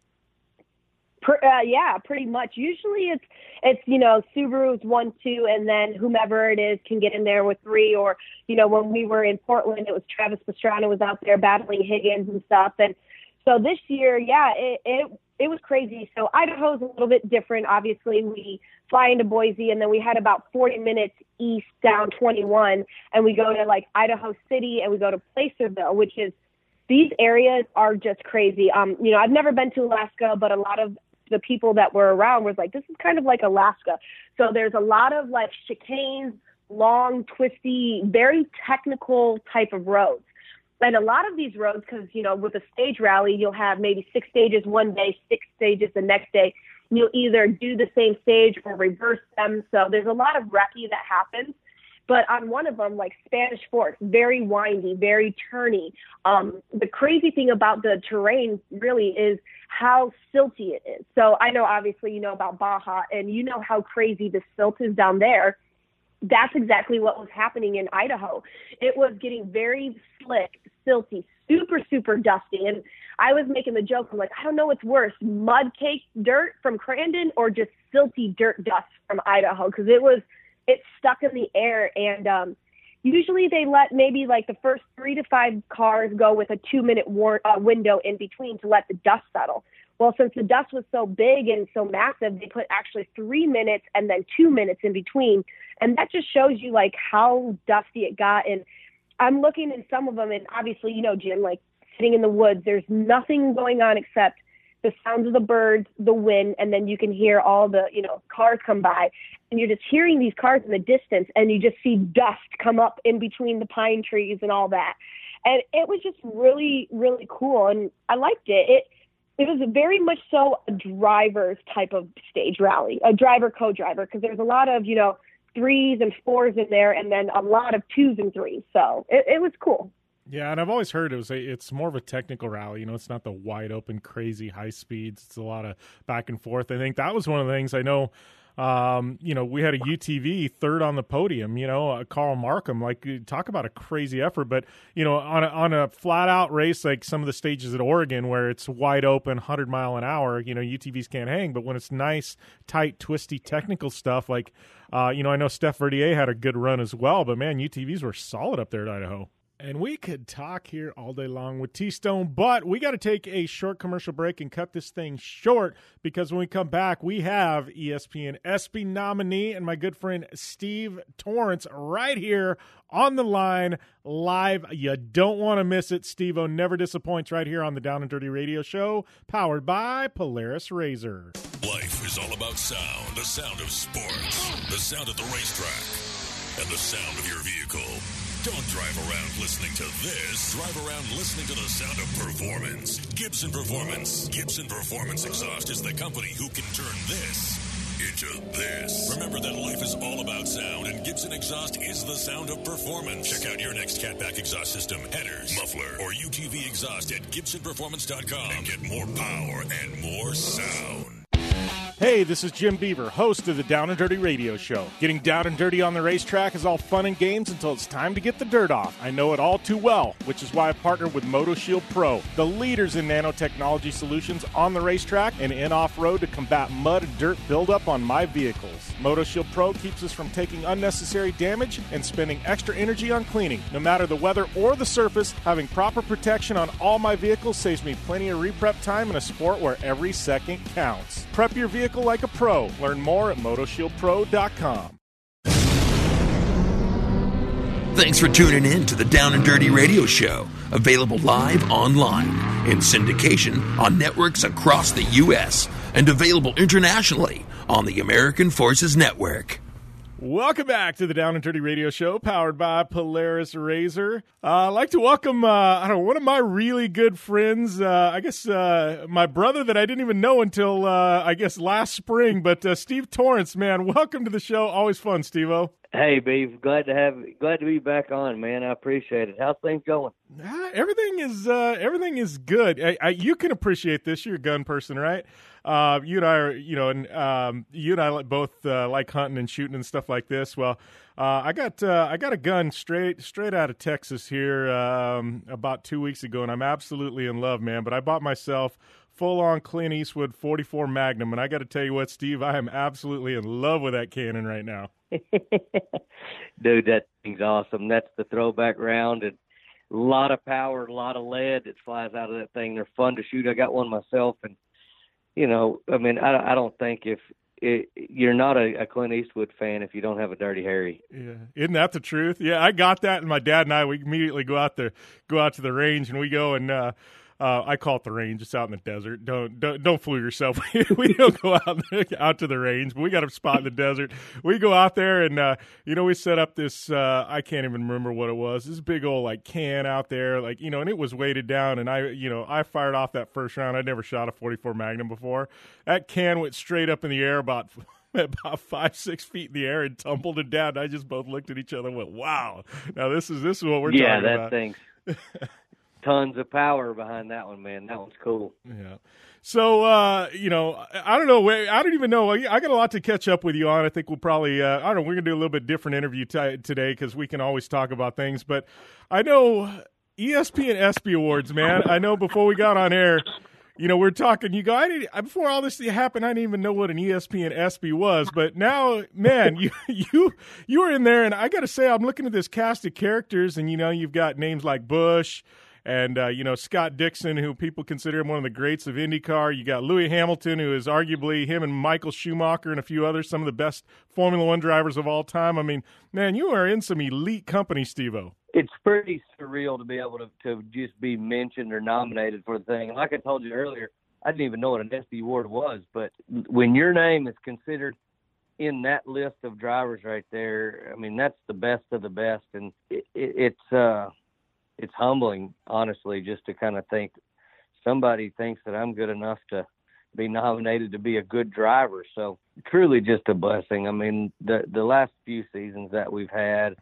Uh, yeah, pretty much. Usually it's, it's, you know, Subaru's one, two, and then whomever it is can get in there with three. Or, you know, when we were in Portland, it was Travis Pastrana was out there battling Higgins and stuff. And so this year, yeah, it, it, it was crazy. So Idaho's a little bit different. Obviously, we fly into Boise, and then we had about forty minutes east down twenty-one, and we go to, like, Idaho City, and we go to Placerville, which is, these areas are just crazy. Um, you know, I've never been to Alaska, but a lot of the people that were around was like, this is kind of like Alaska. So there's a lot of like chicanes, long, twisty, very technical type of roads. And a lot of these roads, because, you know, with a stage rally, you'll have maybe six stages one day, six stages the next day. You'll either do the same stage or reverse them. So there's a lot of wrecky that happens. But on one of them, like Spanish Fork, very windy, very turny. Um, the crazy thing about the terrain really is how silty it is. So I know, obviously, you know about Baja, and you know how crazy the silt is down there. That's exactly what was happening in Idaho. It was getting very slick, silty, super, super dusty. And I was making the joke, I'm like, I don't know what's worse, mud cake dirt from Crandon or just silty dirt dust from Idaho, because it was it's stuck in the air. And um, usually they let maybe like the first three to five cars go with a two minute war- uh, window in between to let the dust settle. Well, since the dust was so big and so massive, they put actually three minutes and then two minutes in between. And that just shows you like how dusty it got. And I'm looking in some of them, and obviously, you know, Jim, like sitting in the woods, there's nothing going on except the sounds of the birds, the wind, and then you can hear all the, you know, cars come by, and you're just hearing these cars in the distance, and you just see dust come up in between the pine trees and all that. And it was just really, really cool, and I liked it. It it was very much so a driver's type of stage rally, a driver, co-driver, because there's a lot of, you know, threes and fours in there, and then a lot of twos and threes. So it, it was cool. Yeah, and I've always heard it was a, it's more of a technical rally. You know, it's not the wide open, crazy high speeds. It's a lot of back and forth. I think that was one of the things I know. Um, you know, we had a U T V third on the podium. You know, uh, Carl Markham. Like, talk about a crazy effort. But you know, on a, on a flat out race like some of the stages at Oregon, where it's wide open, one hundred mile an hour, you know, U T Vs can't hang. But when it's nice, tight, twisty, technical stuff, like, uh, you know, I know Steph Verdier had a good run as well. But man, U T Vs were solid up there at Idaho. And we could talk here all day long with T-Stone, but we got to take a short commercial break and cut this thing short, because when we come back, we have E S P N ESPY nominee and my good friend Steve Torrence right here on the line live. You don't want to miss it. Steve-O never disappoints right here on the Down and Dirty Radio Show, powered by Polaris Razor. Life is all about sound, the sound of sports, the sound at the racetrack, and the sound of your vehicle. Don't drive around listening to this. Drive around listening to the sound of performance. Gibson Performance. Gibson Performance Exhaust is the company who can turn this into this. Remember that life is all about sound, and Gibson Exhaust is the sound of performance. Check out your next catback exhaust system, headers, muffler, or U T V exhaust at Gibson Performance dot com and get more power and more sound. Hey, this is Jim Beaver, host of the Down and Dirty Radio Show. Getting down and dirty on the racetrack is all fun and games until it's time to get the dirt off. I know it all too well, which is why I partnered with MotoShield Pro, the leaders in nanotechnology solutions on the racetrack and in off-road to combat mud and dirt buildup on my vehicles. MotoShield Pro keeps us from taking unnecessary damage and spending extra energy on cleaning. No matter the weather or the surface, having proper protection on all my vehicles saves me plenty of reprep time in a sport where every second counts. Prep your vehicle like a pro. Learn more at Moto Shield Pro dot com. Thanks for tuning in to the Down and Dirty Radio Show, available live online, in syndication on networks across the U S, and available internationally on the American Forces Network. Welcome back to the Down and Dirty Radio Show, powered by Polaris Razor. Uh, I'd like to welcome, uh, I don't know, one of my really good friends, uh, I guess uh, my brother that I didn't even know until, uh, I guess, last spring, but uh, Steve Torrence, man, welcome to the show. Always fun, Steve-O. Hey, Beef, glad to have, glad to be back on, man. I appreciate it. How's things going? Uh, everything is, uh, everything is good. I, I, you can appreciate this. You're a gun person, right? Uh, you and I are, you know, and um, you and I both uh, like hunting and shooting and stuff like this. Well, uh, I got uh, I got a gun straight straight out of Texas here um, about two weeks ago, and I'm absolutely in love, man. But I bought myself full-on Clint Eastwood forty-four Magnum, and I got to tell you what, Steve, I am absolutely in love with that cannon right now. Dude, that thing's awesome. That's the throwback round, and a lot of power, a lot of lead that flies out of that thing. They're fun to shoot. I got one myself, and you know, I mean, I, I don't think if it, you're not a, a Clint Eastwood fan if you don't have a Dirty Harry. Yeah, isn't that the truth? Yeah, I got that, and my dad and I, we immediately go out there, go out to the range, and we go and uh, uh, I call it the range. It's out in the desert. Don't don't, don't fool yourself. We don't go out there, out to the range, but we got a spot in the desert. We go out there, and uh, you know, we set up this. Uh, I can't even remember what it was. This big old like can out there, like you know, and it was weighted down. And I, you know, I fired off that first round. I'd never shot a forty-four Magnum before. That can went straight up in the air about. about five, six feet in the air and tumbled it down. I just both looked at each other and went, wow. Now this is this is what we're yeah, talking about. Yeah, that thing's tons of power behind that one, man. That one's cool. Yeah. So, uh, you know, I don't know. I don't even know. I got a lot to catch up with you on. I think we'll probably, uh, I don't know, we're going to do a little bit different interview t- today because we can always talk about things. But I know E S P and ESPY Awards, man. I know before we got on air, you know, we're talking, you go, I didn't, before all this happened, I didn't even know what an E S P and ESPY was. But now, man, you you you were in there, and I got to say, I'm looking at this cast of characters, and, you know, you've got names like Bush and, uh, you know, Scott Dixon, who people consider him one of the greats of IndyCar. You got Lewis Hamilton, who is arguably, him and Michael Schumacher and a few others, some of the best Formula One drivers of all time. I mean, man, you are in some elite company, Steve-O. It's pretty surreal to be able to, to just be mentioned or nominated for the thing. And like I told you earlier, I didn't even know what an ESPY award was. But when your name is considered in that list of drivers right there, I mean, that's the best of the best. And it, it, it's uh, it's humbling, honestly, just to kind of think somebody thinks that I'm good enough to be nominated to be a good driver. So truly just a blessing. I mean, the the last few seasons that we've had,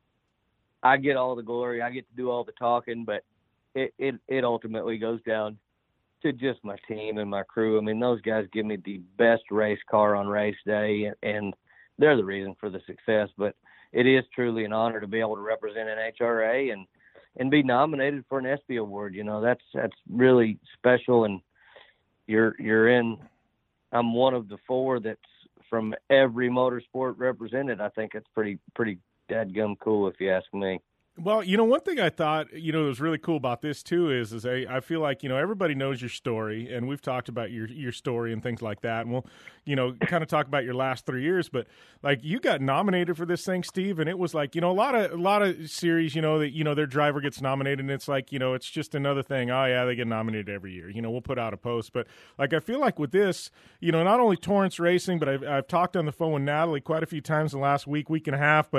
I get all the glory. I get to do all the talking, but it, it, it ultimately goes down to just my team and my crew. I mean, those guys give me the best race car on race day, and they're the reason for the success. But it is truly an honor to be able to represent N H R A and, and be nominated for an ESPY award. You know, that's that's really special, and you're you're in. I'm one of the four that's from every motorsport represented. I think it's pretty pretty. Dadgum cool, if you ask me. Well, you know, one thing I thought, you know, was really cool about this too is, is I, I feel like, you know, everybody knows your story, and we've talked about your your story and things like that, and we'll, you know, kind of talk about your last three years. But like, you got nominated for this thing, Steve, and it was like, you know, a lot of a lot of series, you know, that you know their driver gets nominated, and it's like, you know, it's just another thing. Oh yeah, they get nominated every year. You know, we'll put out a post, but like, I feel like with this, you know, not only Torrence Racing, but I've I've talked on the phone with Natalie quite a few times in the last week, week and a half, but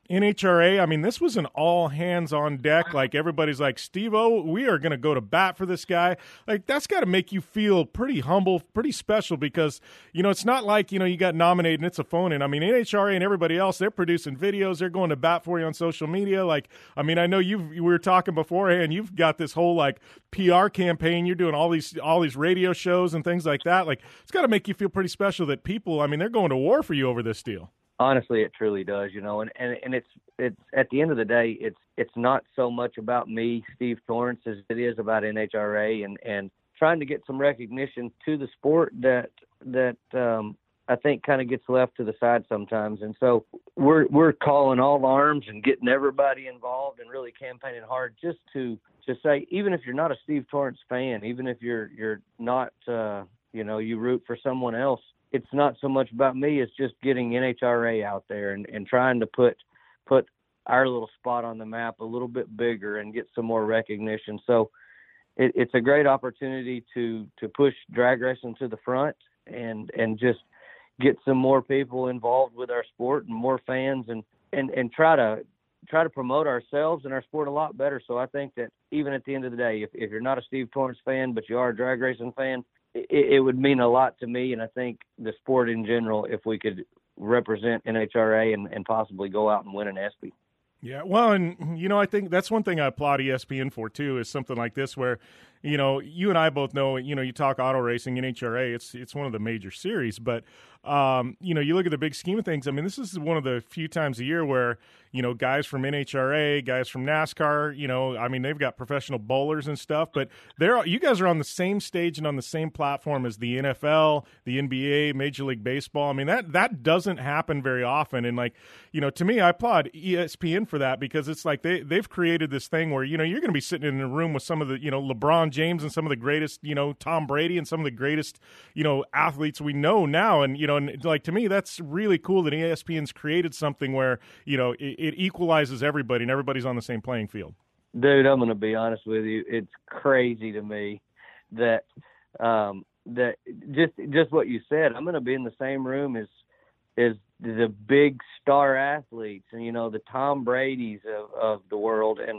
N H R A, I mean, this was an all hands on deck. Like, everybody's like, Steve-O, we are going to go to bat for this guy. Like, that's got to make you feel pretty humble, pretty special, because, you know, it's not like, you know, you got nominated and it's a phone in. I mean, N H R A and everybody else, they're producing videos. They're going to bat for you on social media. Like, I mean, I know you've, we were talking beforehand, you've got this whole, like, P R campaign. You're doing all these, all these radio shows and things like that. Like, it's got to make you feel pretty special that people, I mean, they're going to war for you over this deal. Honestly, it truly does, you know, and, and, and it's, it's at the end of the day, it's, it's not so much about me, Steve Torrence, as it is about N H R A and, and trying to get some recognition to the sport that, that, um, I think kind of gets left to the side sometimes. And so we're, we're calling all arms and getting everybody involved and really campaigning hard just to, to say, even if you're not a Steve Torrence fan, even if you're, you're not, uh, you know, you root for someone else, it's not so much about me. It's just getting N H R A out there and, and trying to put put our little spot on the map a little bit bigger and get some more recognition. So it, it's a great opportunity to to push drag racing to the front and and just get some more people involved with our sport and more fans and, and, and try to try to promote ourselves and our sport a lot better. So I think that even at the end of the day, if, if you're not a Steve Torrence fan, but you are a drag racing fan, It, it would mean a lot to me, and I think the sport in general, if we could represent N H R A and, and possibly go out and win an ESPY. Yeah, well, and, you know, I think that's one thing I applaud E S P N for, too, is something like this where, you know, you and I both know, you know, you talk auto racing, N H R A, it's it's one of the major series, but, um, you know, you look at the big scheme of things, I mean, this is one of the few times a year where, you know, guys from N H R A, guys from NASCAR, you know, I mean, they've got professional bowlers and stuff, but they're you guys are on the same stage and on the same platform as the N F L, the N B A, Major League Baseball. I mean, that that doesn't happen very often, and, like, you know, to me, I applaud E S P N for that, because it's like they, they've created this thing where, you know, you're going to be sitting in a room with some of the, you know, LeBron James and some of the greatest, you know, Tom Brady and some of the greatest, you know, athletes we know now. And, you know, and like, to me, that's really cool that E S P N's created something where, you know, it, it equalizes everybody and everybody's on the same playing field. Dude, I'm going to be honest with you. It's crazy to me that, um, that just, just what you said, I'm going to be in the same room as, as the big star athletes and, you know, the Tom Brady's of, of the world. And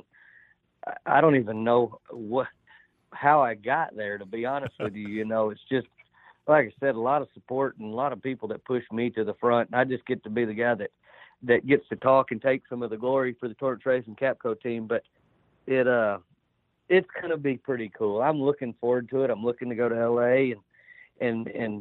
I don't even know what, how I got there, to be honest with you. You know, it's just, like I said, a lot of support and a lot of people that push me to the front. And I just get to be the guy that, that gets to talk and take some of the glory for the Torrence Racing Capco team. But it, uh, it's going to be pretty cool. I'm looking forward to it. I'm looking to go to L A and, and, and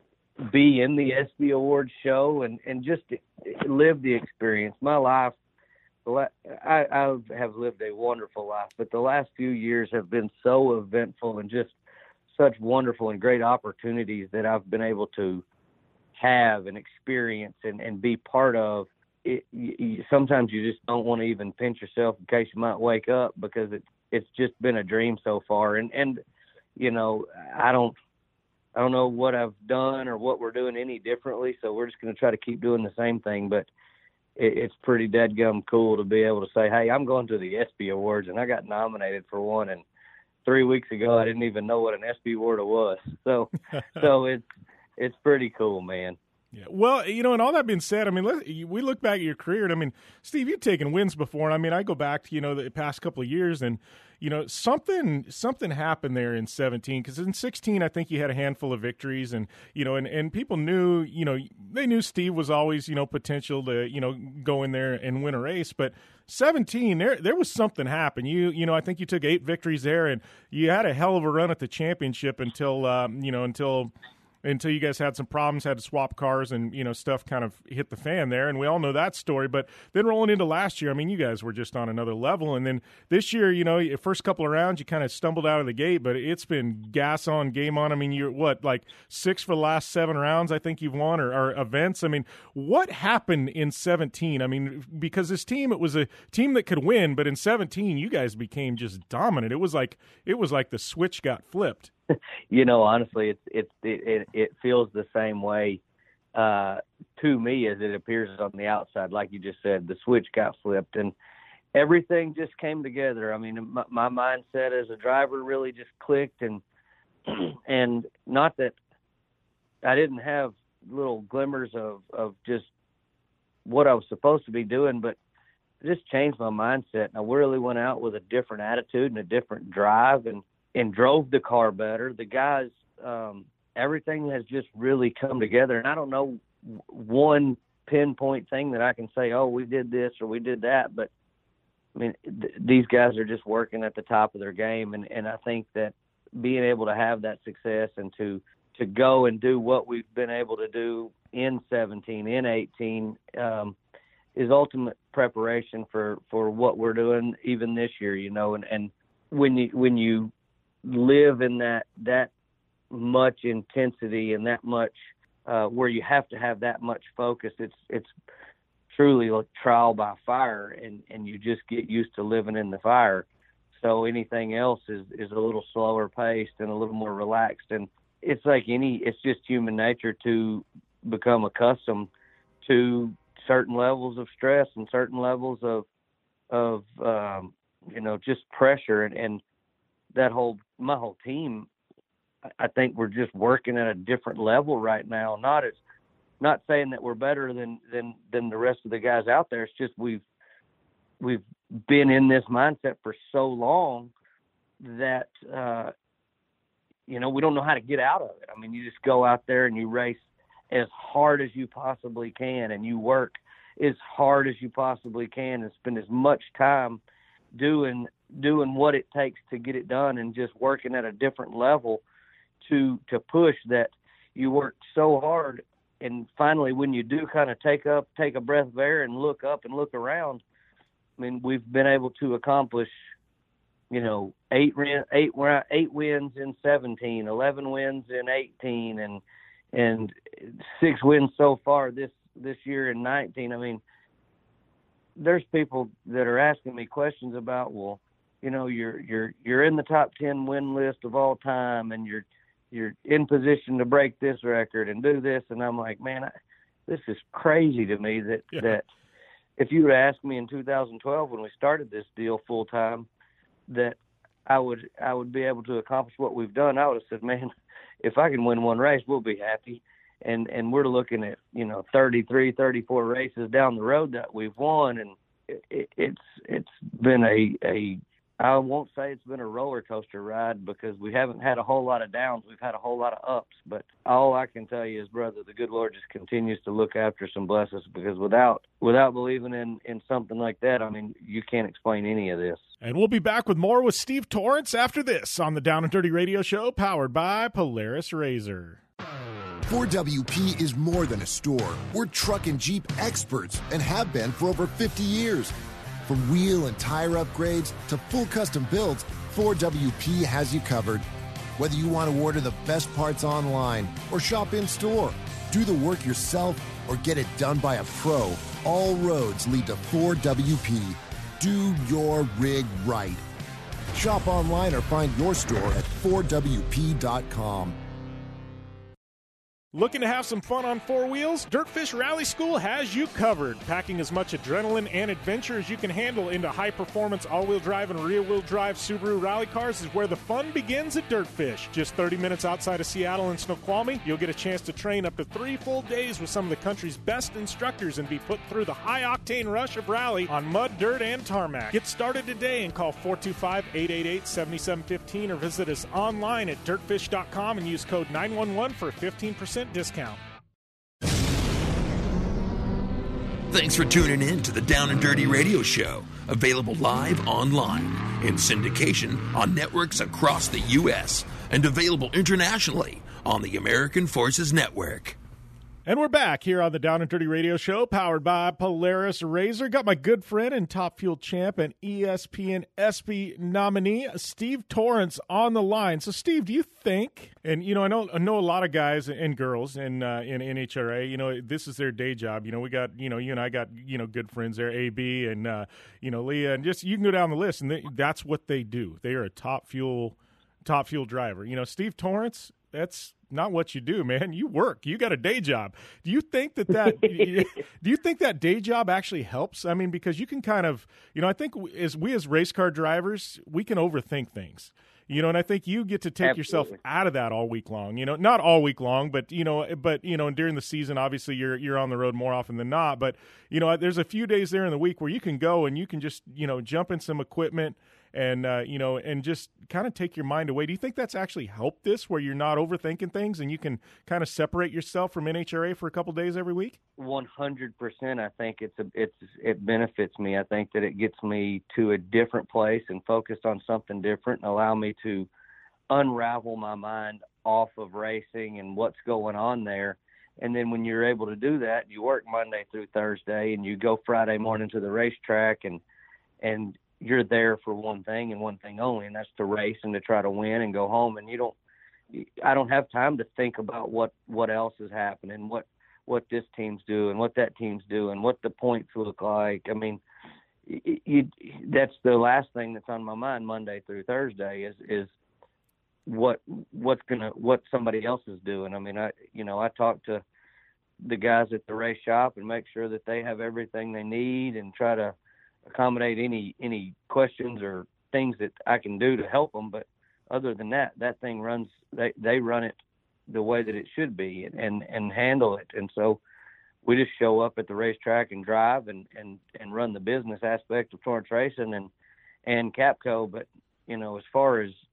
be in the ESPY Awards show and, and just live the experience. My life, I, I have lived a wonderful life, but the last few years have been so eventful and just such wonderful and great opportunities that I've been able to have and experience and, and be part of. It, you, sometimes you just don't want to even pinch yourself in case you might wake up, because it, it's just been a dream so far. And, and, you know, I don't, I don't know what I've done or what we're doing any differently. So we're just going to try to keep doing the same thing, but it, it's pretty dadgum cool to be able to say, hey, I'm going to the ESPY Awards and I got nominated for one. And three weeks ago, I didn't even know what an ESPY award was. So, so it's, it's pretty cool, man. Yeah. Well, you know, and all that being said, I mean, let, we look back at your career, and I mean, Steve, you've taken wins before, and I mean, I go back to, you know, the past couple of years, and, you know, something something happened there in seventeen, because in sixteen, I think you had a handful of victories, and, you know, and, and people knew, you know, they knew Steve was always, you know, potential to, you know, go in there and win a race, but seventeen, there there was something happen. You you know, I think you took eight victories there, and you had a hell of a run at the championship until, um, you know, until – until you guys had some problems, had to swap cars, and, you know, stuff kind of hit the fan there, and we all know that story. But then rolling into last year, I mean, you guys were just on another level. And then this year, you know, first couple of rounds, you kind of stumbled out of the gate, but it's been gas on, game on. I mean, you're, what, like six for the last seven rounds I think you've won, or, or events. I mean, what happened in seventeen? I mean, because this team, it was a team that could win, but in seventeen, you guys became just dominant. It was like it was like the switch got flipped. You know, honestly, it's, it's, it, it feels the same way uh, to me as it appears on the outside. Like you just said, the switch got flipped and everything just came together. I mean, my, my mindset as a driver really just clicked, and, and not that I didn't have little glimmers of, of just what I was supposed to be doing, but just changed my mindset. And I really went out with a different attitude and a different drive, and, and drove the car better. The guys, um, everything has just really come together. And I don't know one pinpoint thing that I can say, oh, we did this or we did that. But, I mean, th- these guys are just working at the top of their game. And, and I think that being able to have that success and to, to go and do what we've been able to do in seventeen, in eighteen, um, is ultimate preparation for, for what we're doing even this year, you know. And, and when you when you live in that that much intensity and that much uh, where you have to have that much focus, it's it's truly like trial by fire, and, and you just get used to living in the fire. So anything else is, is a little slower paced and a little more relaxed. And it's like any, it's just human nature to become accustomed to certain levels of stress and certain levels of, of, um, you know, just pressure. And, and that whole, my whole team, I think we're just working at a different level right now. Not as, not saying that we're better than, than, than the rest of the guys out there. It's just, we've, we've been in this mindset for so long that, uh, you know, we don't know how to get out of it. I mean, you just go out there and you race as hard as you possibly can, and you work as hard as you possibly can, and spend as much time doing, doing what it takes to get it done, and just working at a different level to, to push that you work so hard. And finally, when you do kind of take up, take a breath of air and look up and look around, I mean, we've been able to accomplish, you know, eight eight eight wins in seventeen, eleven wins in eighteen, and and six wins so far this this year in nineteen. I mean, there's people that are asking me questions about, well, you know, you're you're you're in the top ten win list of all time, and you're you're in position to break this record and do this, and I'm like, man, I, this is crazy to me that yeah. that. If you would ask me in two thousand twelve when we started this deal full time, that I would I would be able to accomplish what we've done, I would have said, man, if I can win one race, we'll be happy. And and we're looking at, you know, thirty-three, thirty-four races down the road that we've won, and it, it's it's been a a I won't say it's been a roller coaster ride, because we haven't had a whole lot of downs. We've had a whole lot of ups. But all I can tell you is, brother, the good Lord just continues to look after some blessings, because without without believing in, in something like that, I mean, you can't explain any of this. And we'll be back with more with Steve Torrence after this on the Down and Dirty Radio Show, powered by Polaris Razor. four W P is more than a store. We're truck and Jeep experts and have been for over fifty years. From wheel and tire upgrades to full custom builds, four W P has you covered. Whether you want to order the best parts online or shop in-store, do the work yourself, or get it done by a pro, all roads lead to four W P. Do your rig right. Shop online or find your store at four W P dot com. Looking to have some fun on four wheels? Dirtfish Rally School has you covered. Packing as much adrenaline and adventure as you can handle into high-performance all-wheel drive and rear-wheel drive Subaru rally cars is where the fun begins at Dirtfish. Just thirty minutes outside of Seattle and Snoqualmie, you'll get a chance to train up to three full days with some of the country's best instructors and be put through the high-octane rush of rally on mud, dirt, and tarmac. Get started today and call four two five, eight eight eight, seven seven one five or visit us online at dirtfish dot com and use code nine one one for a fifteen percent discount. Thanks for tuning in to the Down and Dirty Radio Show, available live online in syndication on networks across the U S and available internationally on the American Forces Network. And we're back here on the Down and Dirty Radio Show, powered by Polaris Razor. Got my good friend and Top Fuel champ and E S P N ESPY nominee, Steve Torrence, on the line. So, Steve, do you think, and, you know, I know I know a lot of guys and girls in uh, in N H R A, you know, this is their day job. You know, we got, you know, you and I got, you know, good friends there, A B and, uh, you know, Leah, and just, you can go down the list, and they, that's what they do. They are a Top Fuel, Top Fuel driver. You know, Steve Torrence, that's not what you do, man. You work. You got a day job. Do you think that that do you think that day job actually helps? I mean, because you can kind of, you know, I think as we as race car drivers, we can overthink things. You know, and I think you get to take Absolutely. yourself out of that all week long. You know, not all week long, but you know, but you know, during the season, obviously you're you're on the road more often than not. But you know, there's a few days there in the week where you can go and you can just you know jump in some equipment and uh, you know and just kind of take your mind away. Do you think that's actually helped this, where you're not overthinking things and you can kind of separate yourself from N H R A for a couple days every week? One hundred percent. I think it's a, it's it benefits me. I think that it gets me to a different place and focused on something different, and allow me to unravel my mind off of racing and what's going on there. And then when you're able to do that, you work Monday through Thursday, and you go Friday morning to the racetrack, and and you're there for one thing and one thing only, and that's to race and to try to win and go home. And you don't, I don't have time to think about what, what else is happening, what, what this team's doing, what that team's doing, what the points look like. I mean, you, you, that's the last thing that's on my mind Monday through Thursday is, is what, what's going to, what somebody else is doing. I mean, I, you know, I talk to the guys at the race shop and make sure that they have everything they need and try to accommodate any any questions or things that I can do to help them. But other than that, that thing runs, they, they run it the way that it should be and, and, and handle it. And so we just show up at the racetrack and drive and, and, and run the business aspect of Torrance Racing and, and Capco. But, you know, as far as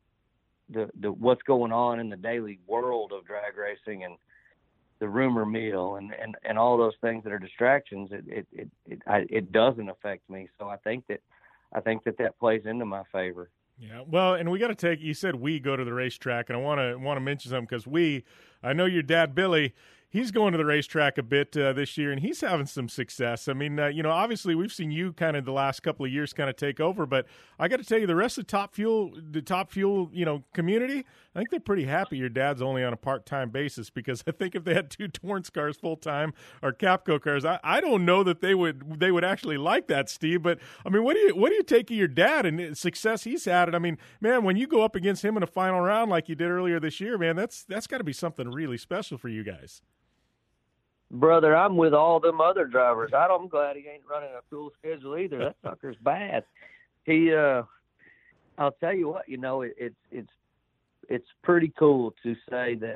the, the what's going on in the daily world of drag racing and the rumor mill and, and, and all those things that are distractions, it it it it, I, it doesn't affect me. So I think that I think that that plays into my favor. Yeah, well, and we got to take. You said we go to the racetrack, and I want to want to mention something because we. I know your dad, Billy. He's going to the racetrack a bit uh, this year, and he's having some success. I mean, uh, you know, obviously we've seen you kind of the last couple of years kind of take over, but I got to tell you, the rest of the Top Fuel, the Top Fuel, you know, community, I think they're pretty happy your dad's only on a part-time basis, because I think if they had two Torrance cars full-time or Capco cars, I, I don't know that they would they would actually like that, Steve. But I mean, what do you what do you take of your dad and the success he's had? And I mean, man, when you go up against him in a final round like you did earlier this year, man, that's that's got to be something really special for you guys. Brother, I'm with all them other drivers. I don't, I'm glad he ain't running a full schedule either. That sucker's bad. He, uh, I'll tell you what, you know, it, it's it's it's pretty cool to say that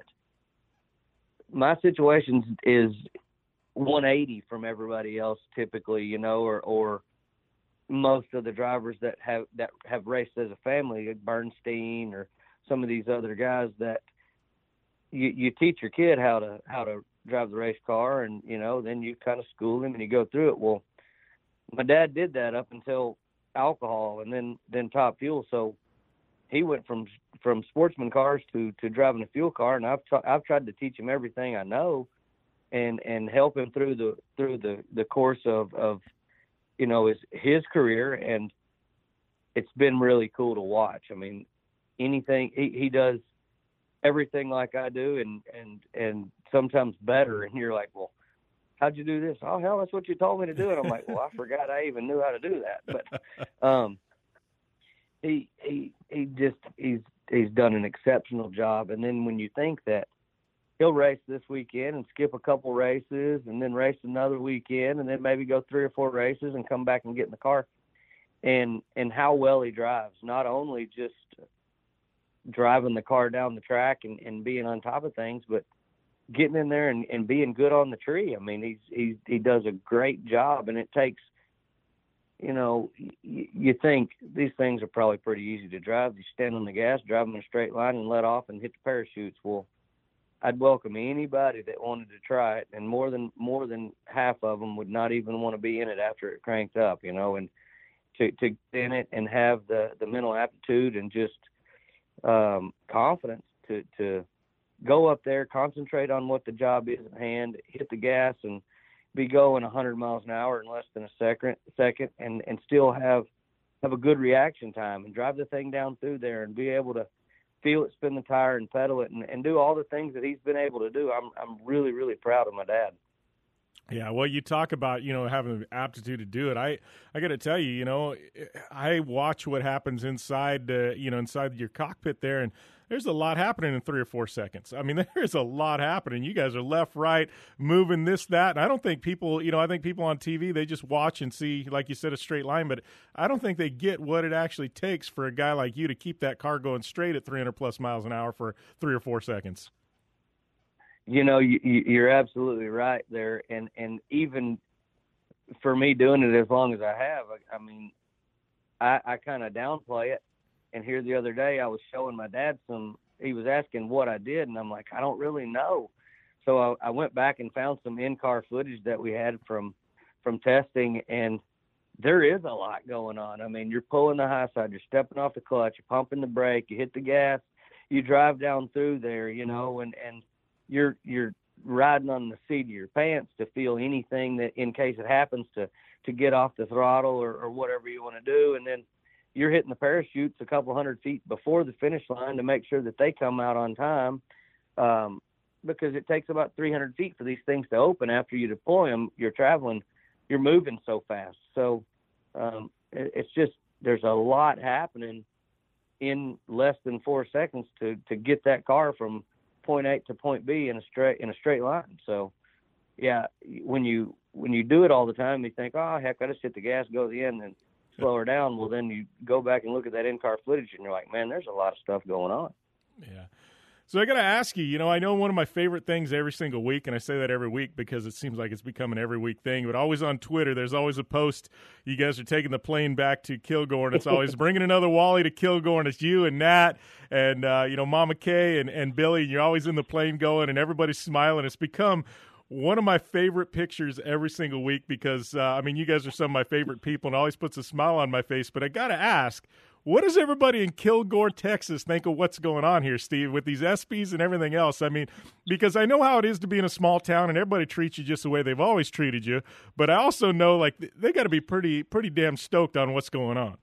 my situation is one eighty from everybody else typically, you know, or or most of the drivers that have that have raced as a family, like Bernstein or some of these other guys that you you teach your kid how to how to drive the race car, and you know, then you kind of school him and you go through it. Well, my dad did that up until alcohol and then then Top Fuel, so he went from from sportsman cars to to driving a fuel car, and I've t- I've tried to teach him everything I know and and help him through the through the the course of of you know his his career, and it's been really cool to watch. I mean, anything he, he does everything like I do, and and and sometimes better, and you're like, well, how'd you do this? Oh, hell, that's what you told me to do. And I'm like, well, I forgot I even knew how to do that. But um, he he he just he's he's done an exceptional job. And then when you think that he'll race this weekend and skip a couple races, and then race another weekend, and then maybe go three or four races and come back and get in the car, and and how well he drives, not only just driving the car down the track and, and being on top of things, but getting in there and, and being good on the tree. I mean, he's, he's, he does a great job, and it takes, you know, y- you think these things are probably pretty easy to drive. You stand on the gas, drive them in a straight line and let off and hit the parachutes. Well, I'd welcome anybody that wanted to try it, and more than, more than half of them would not even want to be in it after it cranked up, you know, and to, to get in it and have the, the mental aptitude and just um, confidence to, to, go up there, concentrate on what the job is at hand, hit the gas, and be going one hundred miles an hour in less than a second, second, and, and still have have a good reaction time and drive the thing down through there and be able to feel it, spin the tire, and pedal it, and, and do all the things that he's been able to do. I'm I'm really, really proud of my dad. Yeah, well, you talk about, you know, having the aptitude to do it. I, I got to tell you, you know, I watch what happens inside, uh, you know, inside your cockpit there, and there's a lot happening in three or four seconds. I mean, there's a lot happening. You guys are left, right, moving this, that. And I don't think people, you know, I think people on T V, they just watch and see, like you said, a straight line. But I don't think they get what it actually takes for a guy like you to keep that car going straight at three hundred plus miles an hour for three or four seconds. You know, you, you're absolutely right there. And, and even for me doing it as long as I have, I, I mean, I, I kind of downplay it. And here the other day, I was showing my dad some, he was asking what I did, and I'm like, I don't really know. So I, I went back and found some in-car footage that we had from, from testing, and there is a lot going on. I mean, you're pulling the high side, you're stepping off the clutch, you're pumping the brake, you hit the gas, you drive down through there, you know, and, and you're, you're riding on the seat of your pants to feel anything that, in case it happens, to, to get off the throttle or, or whatever you want to do. And then you're hitting the parachutes a couple hundred feet before the finish line to make sure that they come out on time, um, because it takes about three hundred feet for these things to open. After you deploy them, you're traveling, you're moving so fast. So um, it, it's just, there's a lot happening in less than four seconds to, to get that car from point A to point B in a straight, in a straight line. So yeah, when you, when you do it all the time, you think, oh heck, I just hit the gas, go to the end and slow her down. Well, then you go back and look at that in-car footage and you're like, man, there's a lot of stuff going on. Yeah. So I got to ask you, you know, I know one of my favorite things every single week, and I say that every week because it seems like it's become an every week thing, but always on Twitter, there's always a post. You guys are taking the plane back to Kilgore, and it's always bringing another Wally to Kilgore, and it's you and Nat and, uh, you know, Mama Kay and, and Billy, and you're always in the plane going, and everybody's smiling. It's become one of my favorite pictures every single week because, uh, I mean, you guys are some of my favorite people and always puts a smile on my face. But I got to ask, what does everybody in Kilgore, Texas think of what's going on here, Steve, with these ESPYs and everything else? I mean, because I know how it is to be in a small town and everybody treats you just the way they've always treated you. But I also know, like, they got to be pretty, pretty damn stoked on what's going on.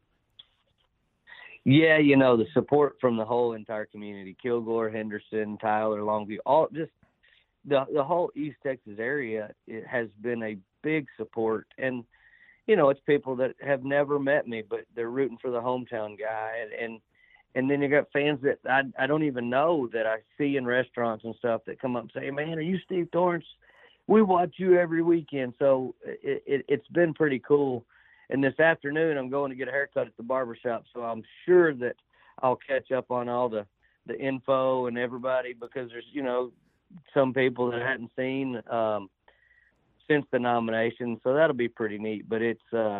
Yeah, you know, the support from the whole entire community, Kilgore, Henderson, Tyler, Longview, all just the the whole East Texas area, it has been a big support. And, you know, it's people that have never met me, but they're rooting for the hometown guy. And, and, and then you got fans that I, I don't even know that I see in restaurants and stuff that come up and say, man, are you Steve Torrence? We watch you every weekend. So it, it, it's been pretty cool. And this afternoon I'm going to get a haircut at the barbershop. So I'm sure that I'll catch up on all the, the info and everybody, because there's, you know, some people that I hadn't seen um, since the nomination. So that'll be pretty neat. But it's, uh,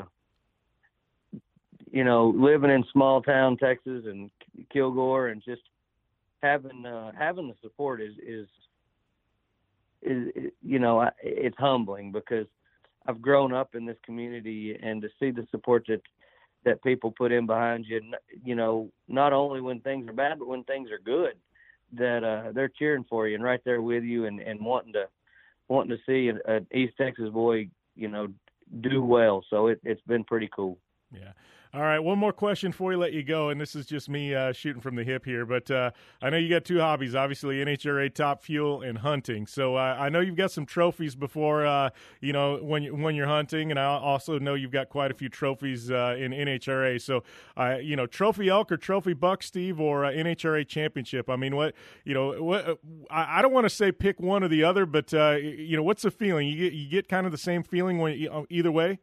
you know, living in small town Texas and Kilgore and just having uh, having the support is, is, is, you know, it's humbling because I've grown up in this community, and to see the support that, that people put in behind you, you know, not only when things are bad, but when things are good, that uh, they're cheering for you and right there with you and, and wanting to wanting to see an East Texas boy, you know, do well. So it, it's been pretty cool. Yeah. All right, one more question before we let you go, and this is just me uh, shooting from the hip here, but uh, I know you got two hobbies, obviously N H R A Top Fuel and hunting. So uh, I know you've got some trophies before, uh, you know, when, you, when you're hunting, and I also know you've got quite a few trophies uh, in N H R A. So, uh, you know, trophy elk or trophy buck, Steve, or uh, N H R A championship? I mean, what, you know, what, I, I don't want to say pick one or the other, but, uh, you know, what's the feeling? You get, you get kind of the same feeling when you, either way?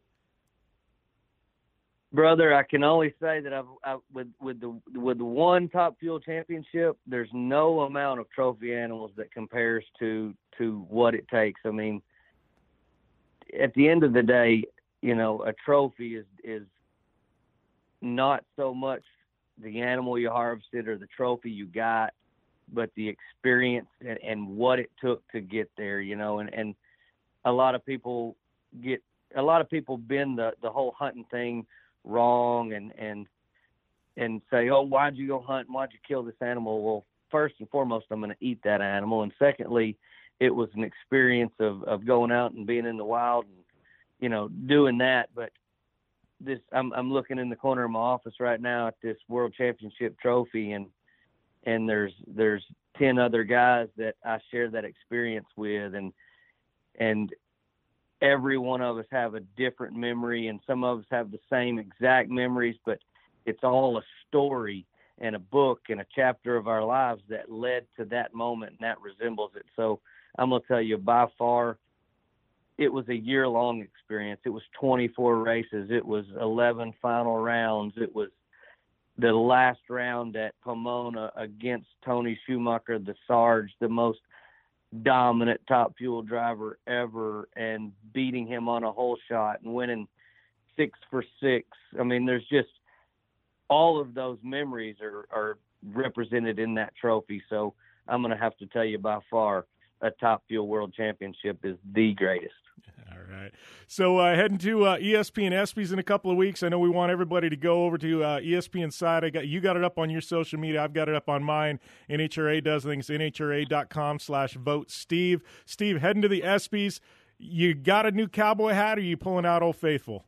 Brother, I can only say that I've I, with with the with the one Top Fuel championship, there's no amount of trophy animals that compares to to what it takes. I mean, at the end of the day, you know, a trophy is is not so much the animal you harvested or the trophy you got, but the experience and, and what it took to get there. You know, and and a lot of people get a lot of people bend the the whole hunting thing wrong and and and say, oh, why'd you go hunt and why'd you kill this animal? Well, first and foremost, I'm going to eat that animal, and secondly, it was an experience of of going out and being in the wild and, you know, doing that. But this, I'm I'm looking in the corner of my office right now at this World Championship trophy, and and there's there's ten other guys that I share that experience with, and and every one of us have a different memory, and some of us have the same exact memories, but it's all a story. and a book and a chapter of our lives that led to that moment, and that resembles it. So I'm going to tell you, by far, it was a year-long experience. It was twenty-four races. It was eleven final rounds. It was the last round at Pomona against Tony Schumacher, the Sarge, the most dominant top fuel driver ever, and beating him on a hole shot and winning six for six. I mean, there's just all of those memories are, are represented in that trophy. So I'm going to have to tell you, by far, a Top Fuel World Championship is the greatest. All right. So uh, heading to uh, E S P N ESPYs in a couple of weeks. I know we want everybody to go over to uh, E S P N side. I got you got it up on your social media. I've got it up on mine. N H R A does things. N H R A dot com slash vote Steve. Steve, heading to the ESPYs. You got a new cowboy hat, or are you pulling out Old Faithful?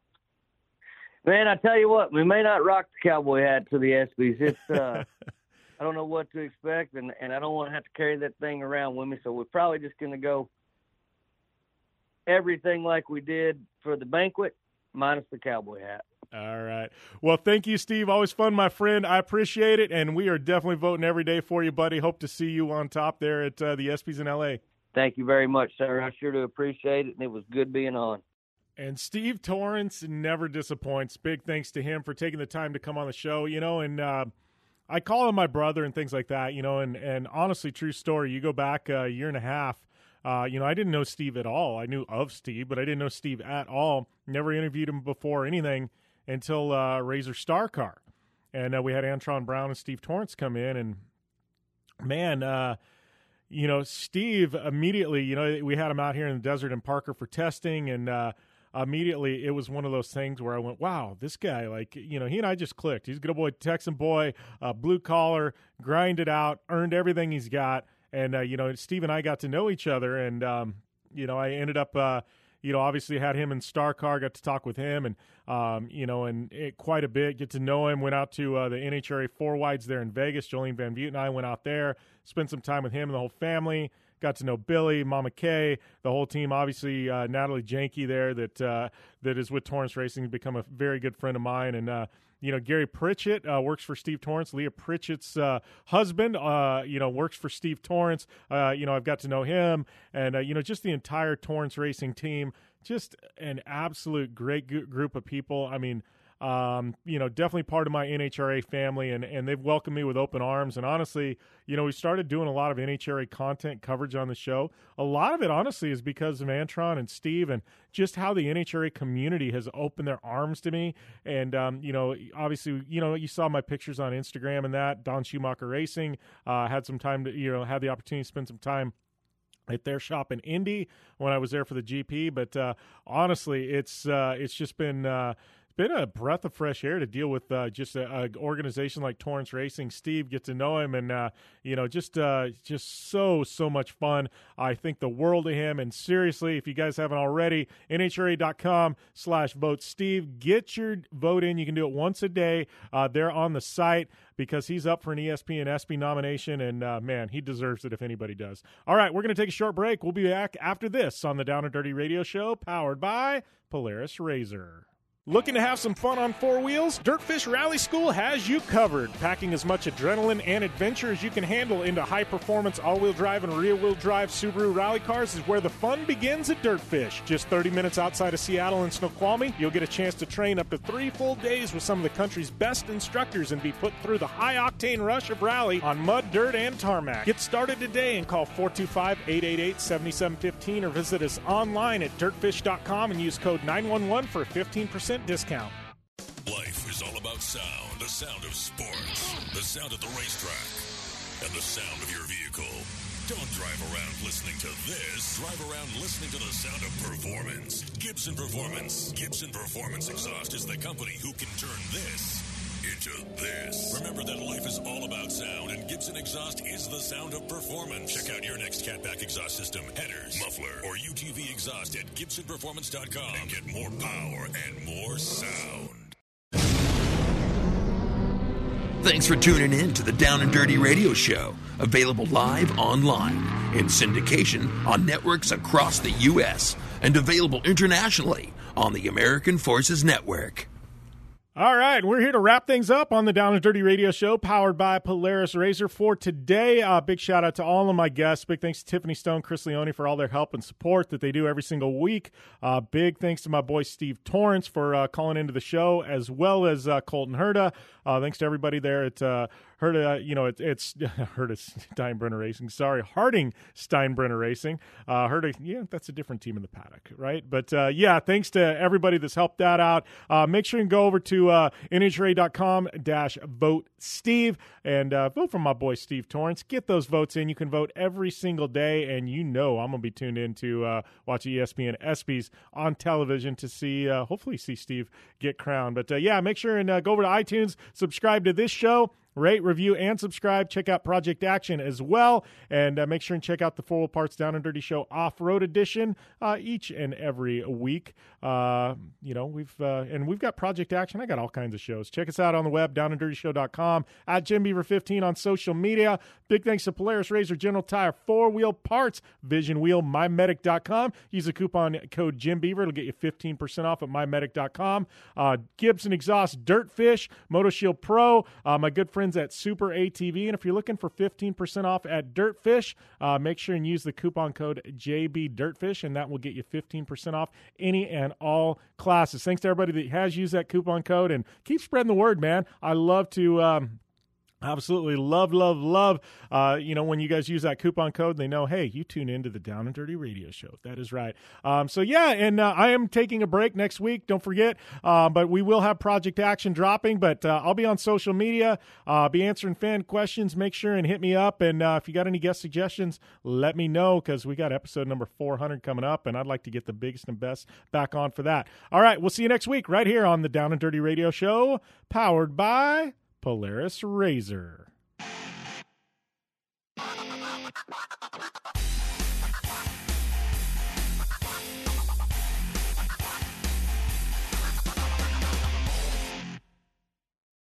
Man, I tell you what, we may not rock the cowboy hat to the ESPYs. It's uh, I don't know what to expect, and, and I don't want to have to carry that thing around with me. So we're probably just going to go everything like we did for the banquet, minus the cowboy hat. All right. Well, thank you, Steve. Always fun, my friend. I appreciate it, and we are definitely voting every day for you, buddy. Hope to see you on top there at uh, the ESPYs in L A. Thank you very much, sir. I sure do appreciate it, and it was good being on. And Steve Torrence never disappoints. Big thanks to him for taking the time to come on the show, you know, and uh, I call him my brother and things like that, you know, and, and honestly, true story, you go back a year and a half, uh, you know, I didn't know Steve at all. I knew of Steve, but I didn't know Steve at all. Never interviewed him before or anything until uh, Razor Star Car. And uh, we had Antron Brown and Steve Torrence come in, and man, uh, you know, Steve immediately, you know, we had him out here in the desert in Parker for testing, and uh, immediately it was one of those things where I went, wow, this guy, like, you know, he and I just clicked. He's a good boy, Texan boy, uh, blue collar, grinded out, earned everything he's got. And, uh, you know, Steve and I got to know each other, and, um, you know, I ended up, uh, you know, obviously had him in Star Car, got to talk with him, and, um, you know, and it, quite a bit, get to know him, went out to uh, the N H R A Four Wides there in Vegas. Jolene Van Vliet and I went out there, spent some time with him and the whole family, got to know Billy, Mama Kay, the whole team, obviously uh, Natalie Janke there that uh, that is with Torrence Racing, become a very good friend of mine, and, uh, you know, Gary Pritchett uh, works for Steve Torrence. Leah Pritchett's uh, husband, uh, you know, works for Steve Torrence. Uh, you know, I've got to know him, and, uh, you know, just the entire Torrence Racing team, just an absolute great g- group of people. I mean, um, you know, definitely part of my N H R A family, and, and they've welcomed me with open arms. And honestly, you know, we started doing a lot of N H R A content coverage on the show. A lot of it, honestly, is because of Antron and Steve, and just how the N H R A community has opened their arms to me. And, um, you know, obviously, you know, you saw my pictures on Instagram and that. Don Schumacher Racing, uh, had some time to, you know, had the opportunity to spend some time at their shop in Indy when I was there for the G P. But uh, honestly, it's uh, it's just been uh, been a breath of fresh air to deal with uh, just an organization like Torrence Racing. Steve, get to know him, and uh, you know, just uh, just so so much fun. I think the world of him. And seriously, if you guys haven't already, N H R A dot com slash vote Steve. Get your vote in. You can do it once a day. Uh, they're on the site, because he's up for an E S P N ESPY nomination, and, uh, man, he deserves it if anybody does. All right, we're going to take a short break. We'll be back after this on the Down and Dirty Radio Show, powered by Polaris Razor. Looking to have some fun on four wheels? Dirtfish Rally School has you covered. Packing as much adrenaline and adventure as you can handle into high-performance all-wheel drive and rear-wheel drive Subaru rally cars is where the fun begins at Dirtfish. Just thirty minutes outside of Seattle and Snoqualmie, you'll get a chance to train up to three full days with some of the country's best instructors and be put through the high-octane rush of rally on mud, dirt, and tarmac. Get started today and call four two five, eight eight eight, seven seven one five or visit us online at dirtfish dot com and use code nine one one for a fifteen percent discount. Life is all about sound. The sound of sports. The sound of the racetrack. And the sound of your vehicle. Don't drive around listening to this. Drive around listening to the sound of performance. Gibson Performance. Gibson Performance Exhaust is the company who can turn this into this. Remember that life is all about sound, and Gibson Exhaust is the sound of performance. Check out your next catback exhaust system, headers, muffler, or U T V exhaust at gibson performance dot com and get more power and more sound. Thanks for tuning in to the Down and Dirty Radio Show, available live online in syndication on networks across the U S and available internationally on the American Forces Network. All right, we're here to wrap things up on the Down and Dirty Radio Show, powered by Polaris Razor. For today, uh, big shout out to all of my guests. Big thanks to Tiffany Stone, Chris Leone for all their help and support that they do every single week. Uh, big thanks to my boy Steve Torrance for uh, calling into the show, as well as uh, Colton Herta. Uh, thanks to everybody there at uh, Herta. You know, it, it's Herta Steinbrenner Racing. Sorry, Harding Steinbrenner Racing. Uh, Herta, yeah, that's a different team in the paddock, right? But uh, yeah, thanks to everybody that's helped that out. Uh, make sure you can go over to uh, N H R A dot com dash vote Steve and uh, vote for my boy Steve Torrance. Get those votes in. You can vote every single day, and you know I'm going to be tuned in to uh, watch E S P N ESPYs on television to see, uh, hopefully see Steve get crowned. But uh, yeah, make sure and uh, go over to iTunes, subscribe to this show. Rate, review, and subscribe. Check out Project Action as well. And uh, make sure and check out the Four Wheel Parts Down and Dirty Show Off-Road Edition uh, each and every week. Uh, you know, we've uh, and we've got Project Action. I got all kinds of shows. Check us out on the web, down and dirty show dot com, at Jim Beaver fifteen on social media. Big thanks to Polaris Razor, General Tire, Four Wheel Parts, Vision Wheel, my medic dot com. Use the coupon code Jim Beaver. It'll get you fifteen percent off at my medic dot com. Uh, Gibson Exhaust, Dirtfish, MotoShield Pro, uh, my good friends at Super A T V. And if you're looking for fifteen percent off at Dirtfish, uh, make sure and use the coupon code J B Dirtfish, and that will get you fifteen percent off any and all classes. Thanks to everybody that has used that coupon code, and keep spreading the word, man. I love to... Um, Absolutely love, love, love, uh, you know, when you guys use that coupon code, they know, hey, you tune into the Down and Dirty Radio Show. That is right. Um, so, yeah, and uh, I am taking a break next week. Don't forget. Uh, but we will have Project Action dropping. But uh, I'll be on social media. Uh, be answering fan questions. Make sure and hit me up. And uh, if you got any guest suggestions, let me know, because we got episode number four hundred coming up, and I'd like to get the biggest and best back on for that. All right, we'll see you next week right here on the Down and Dirty Radio Show, powered by Polaris Razor.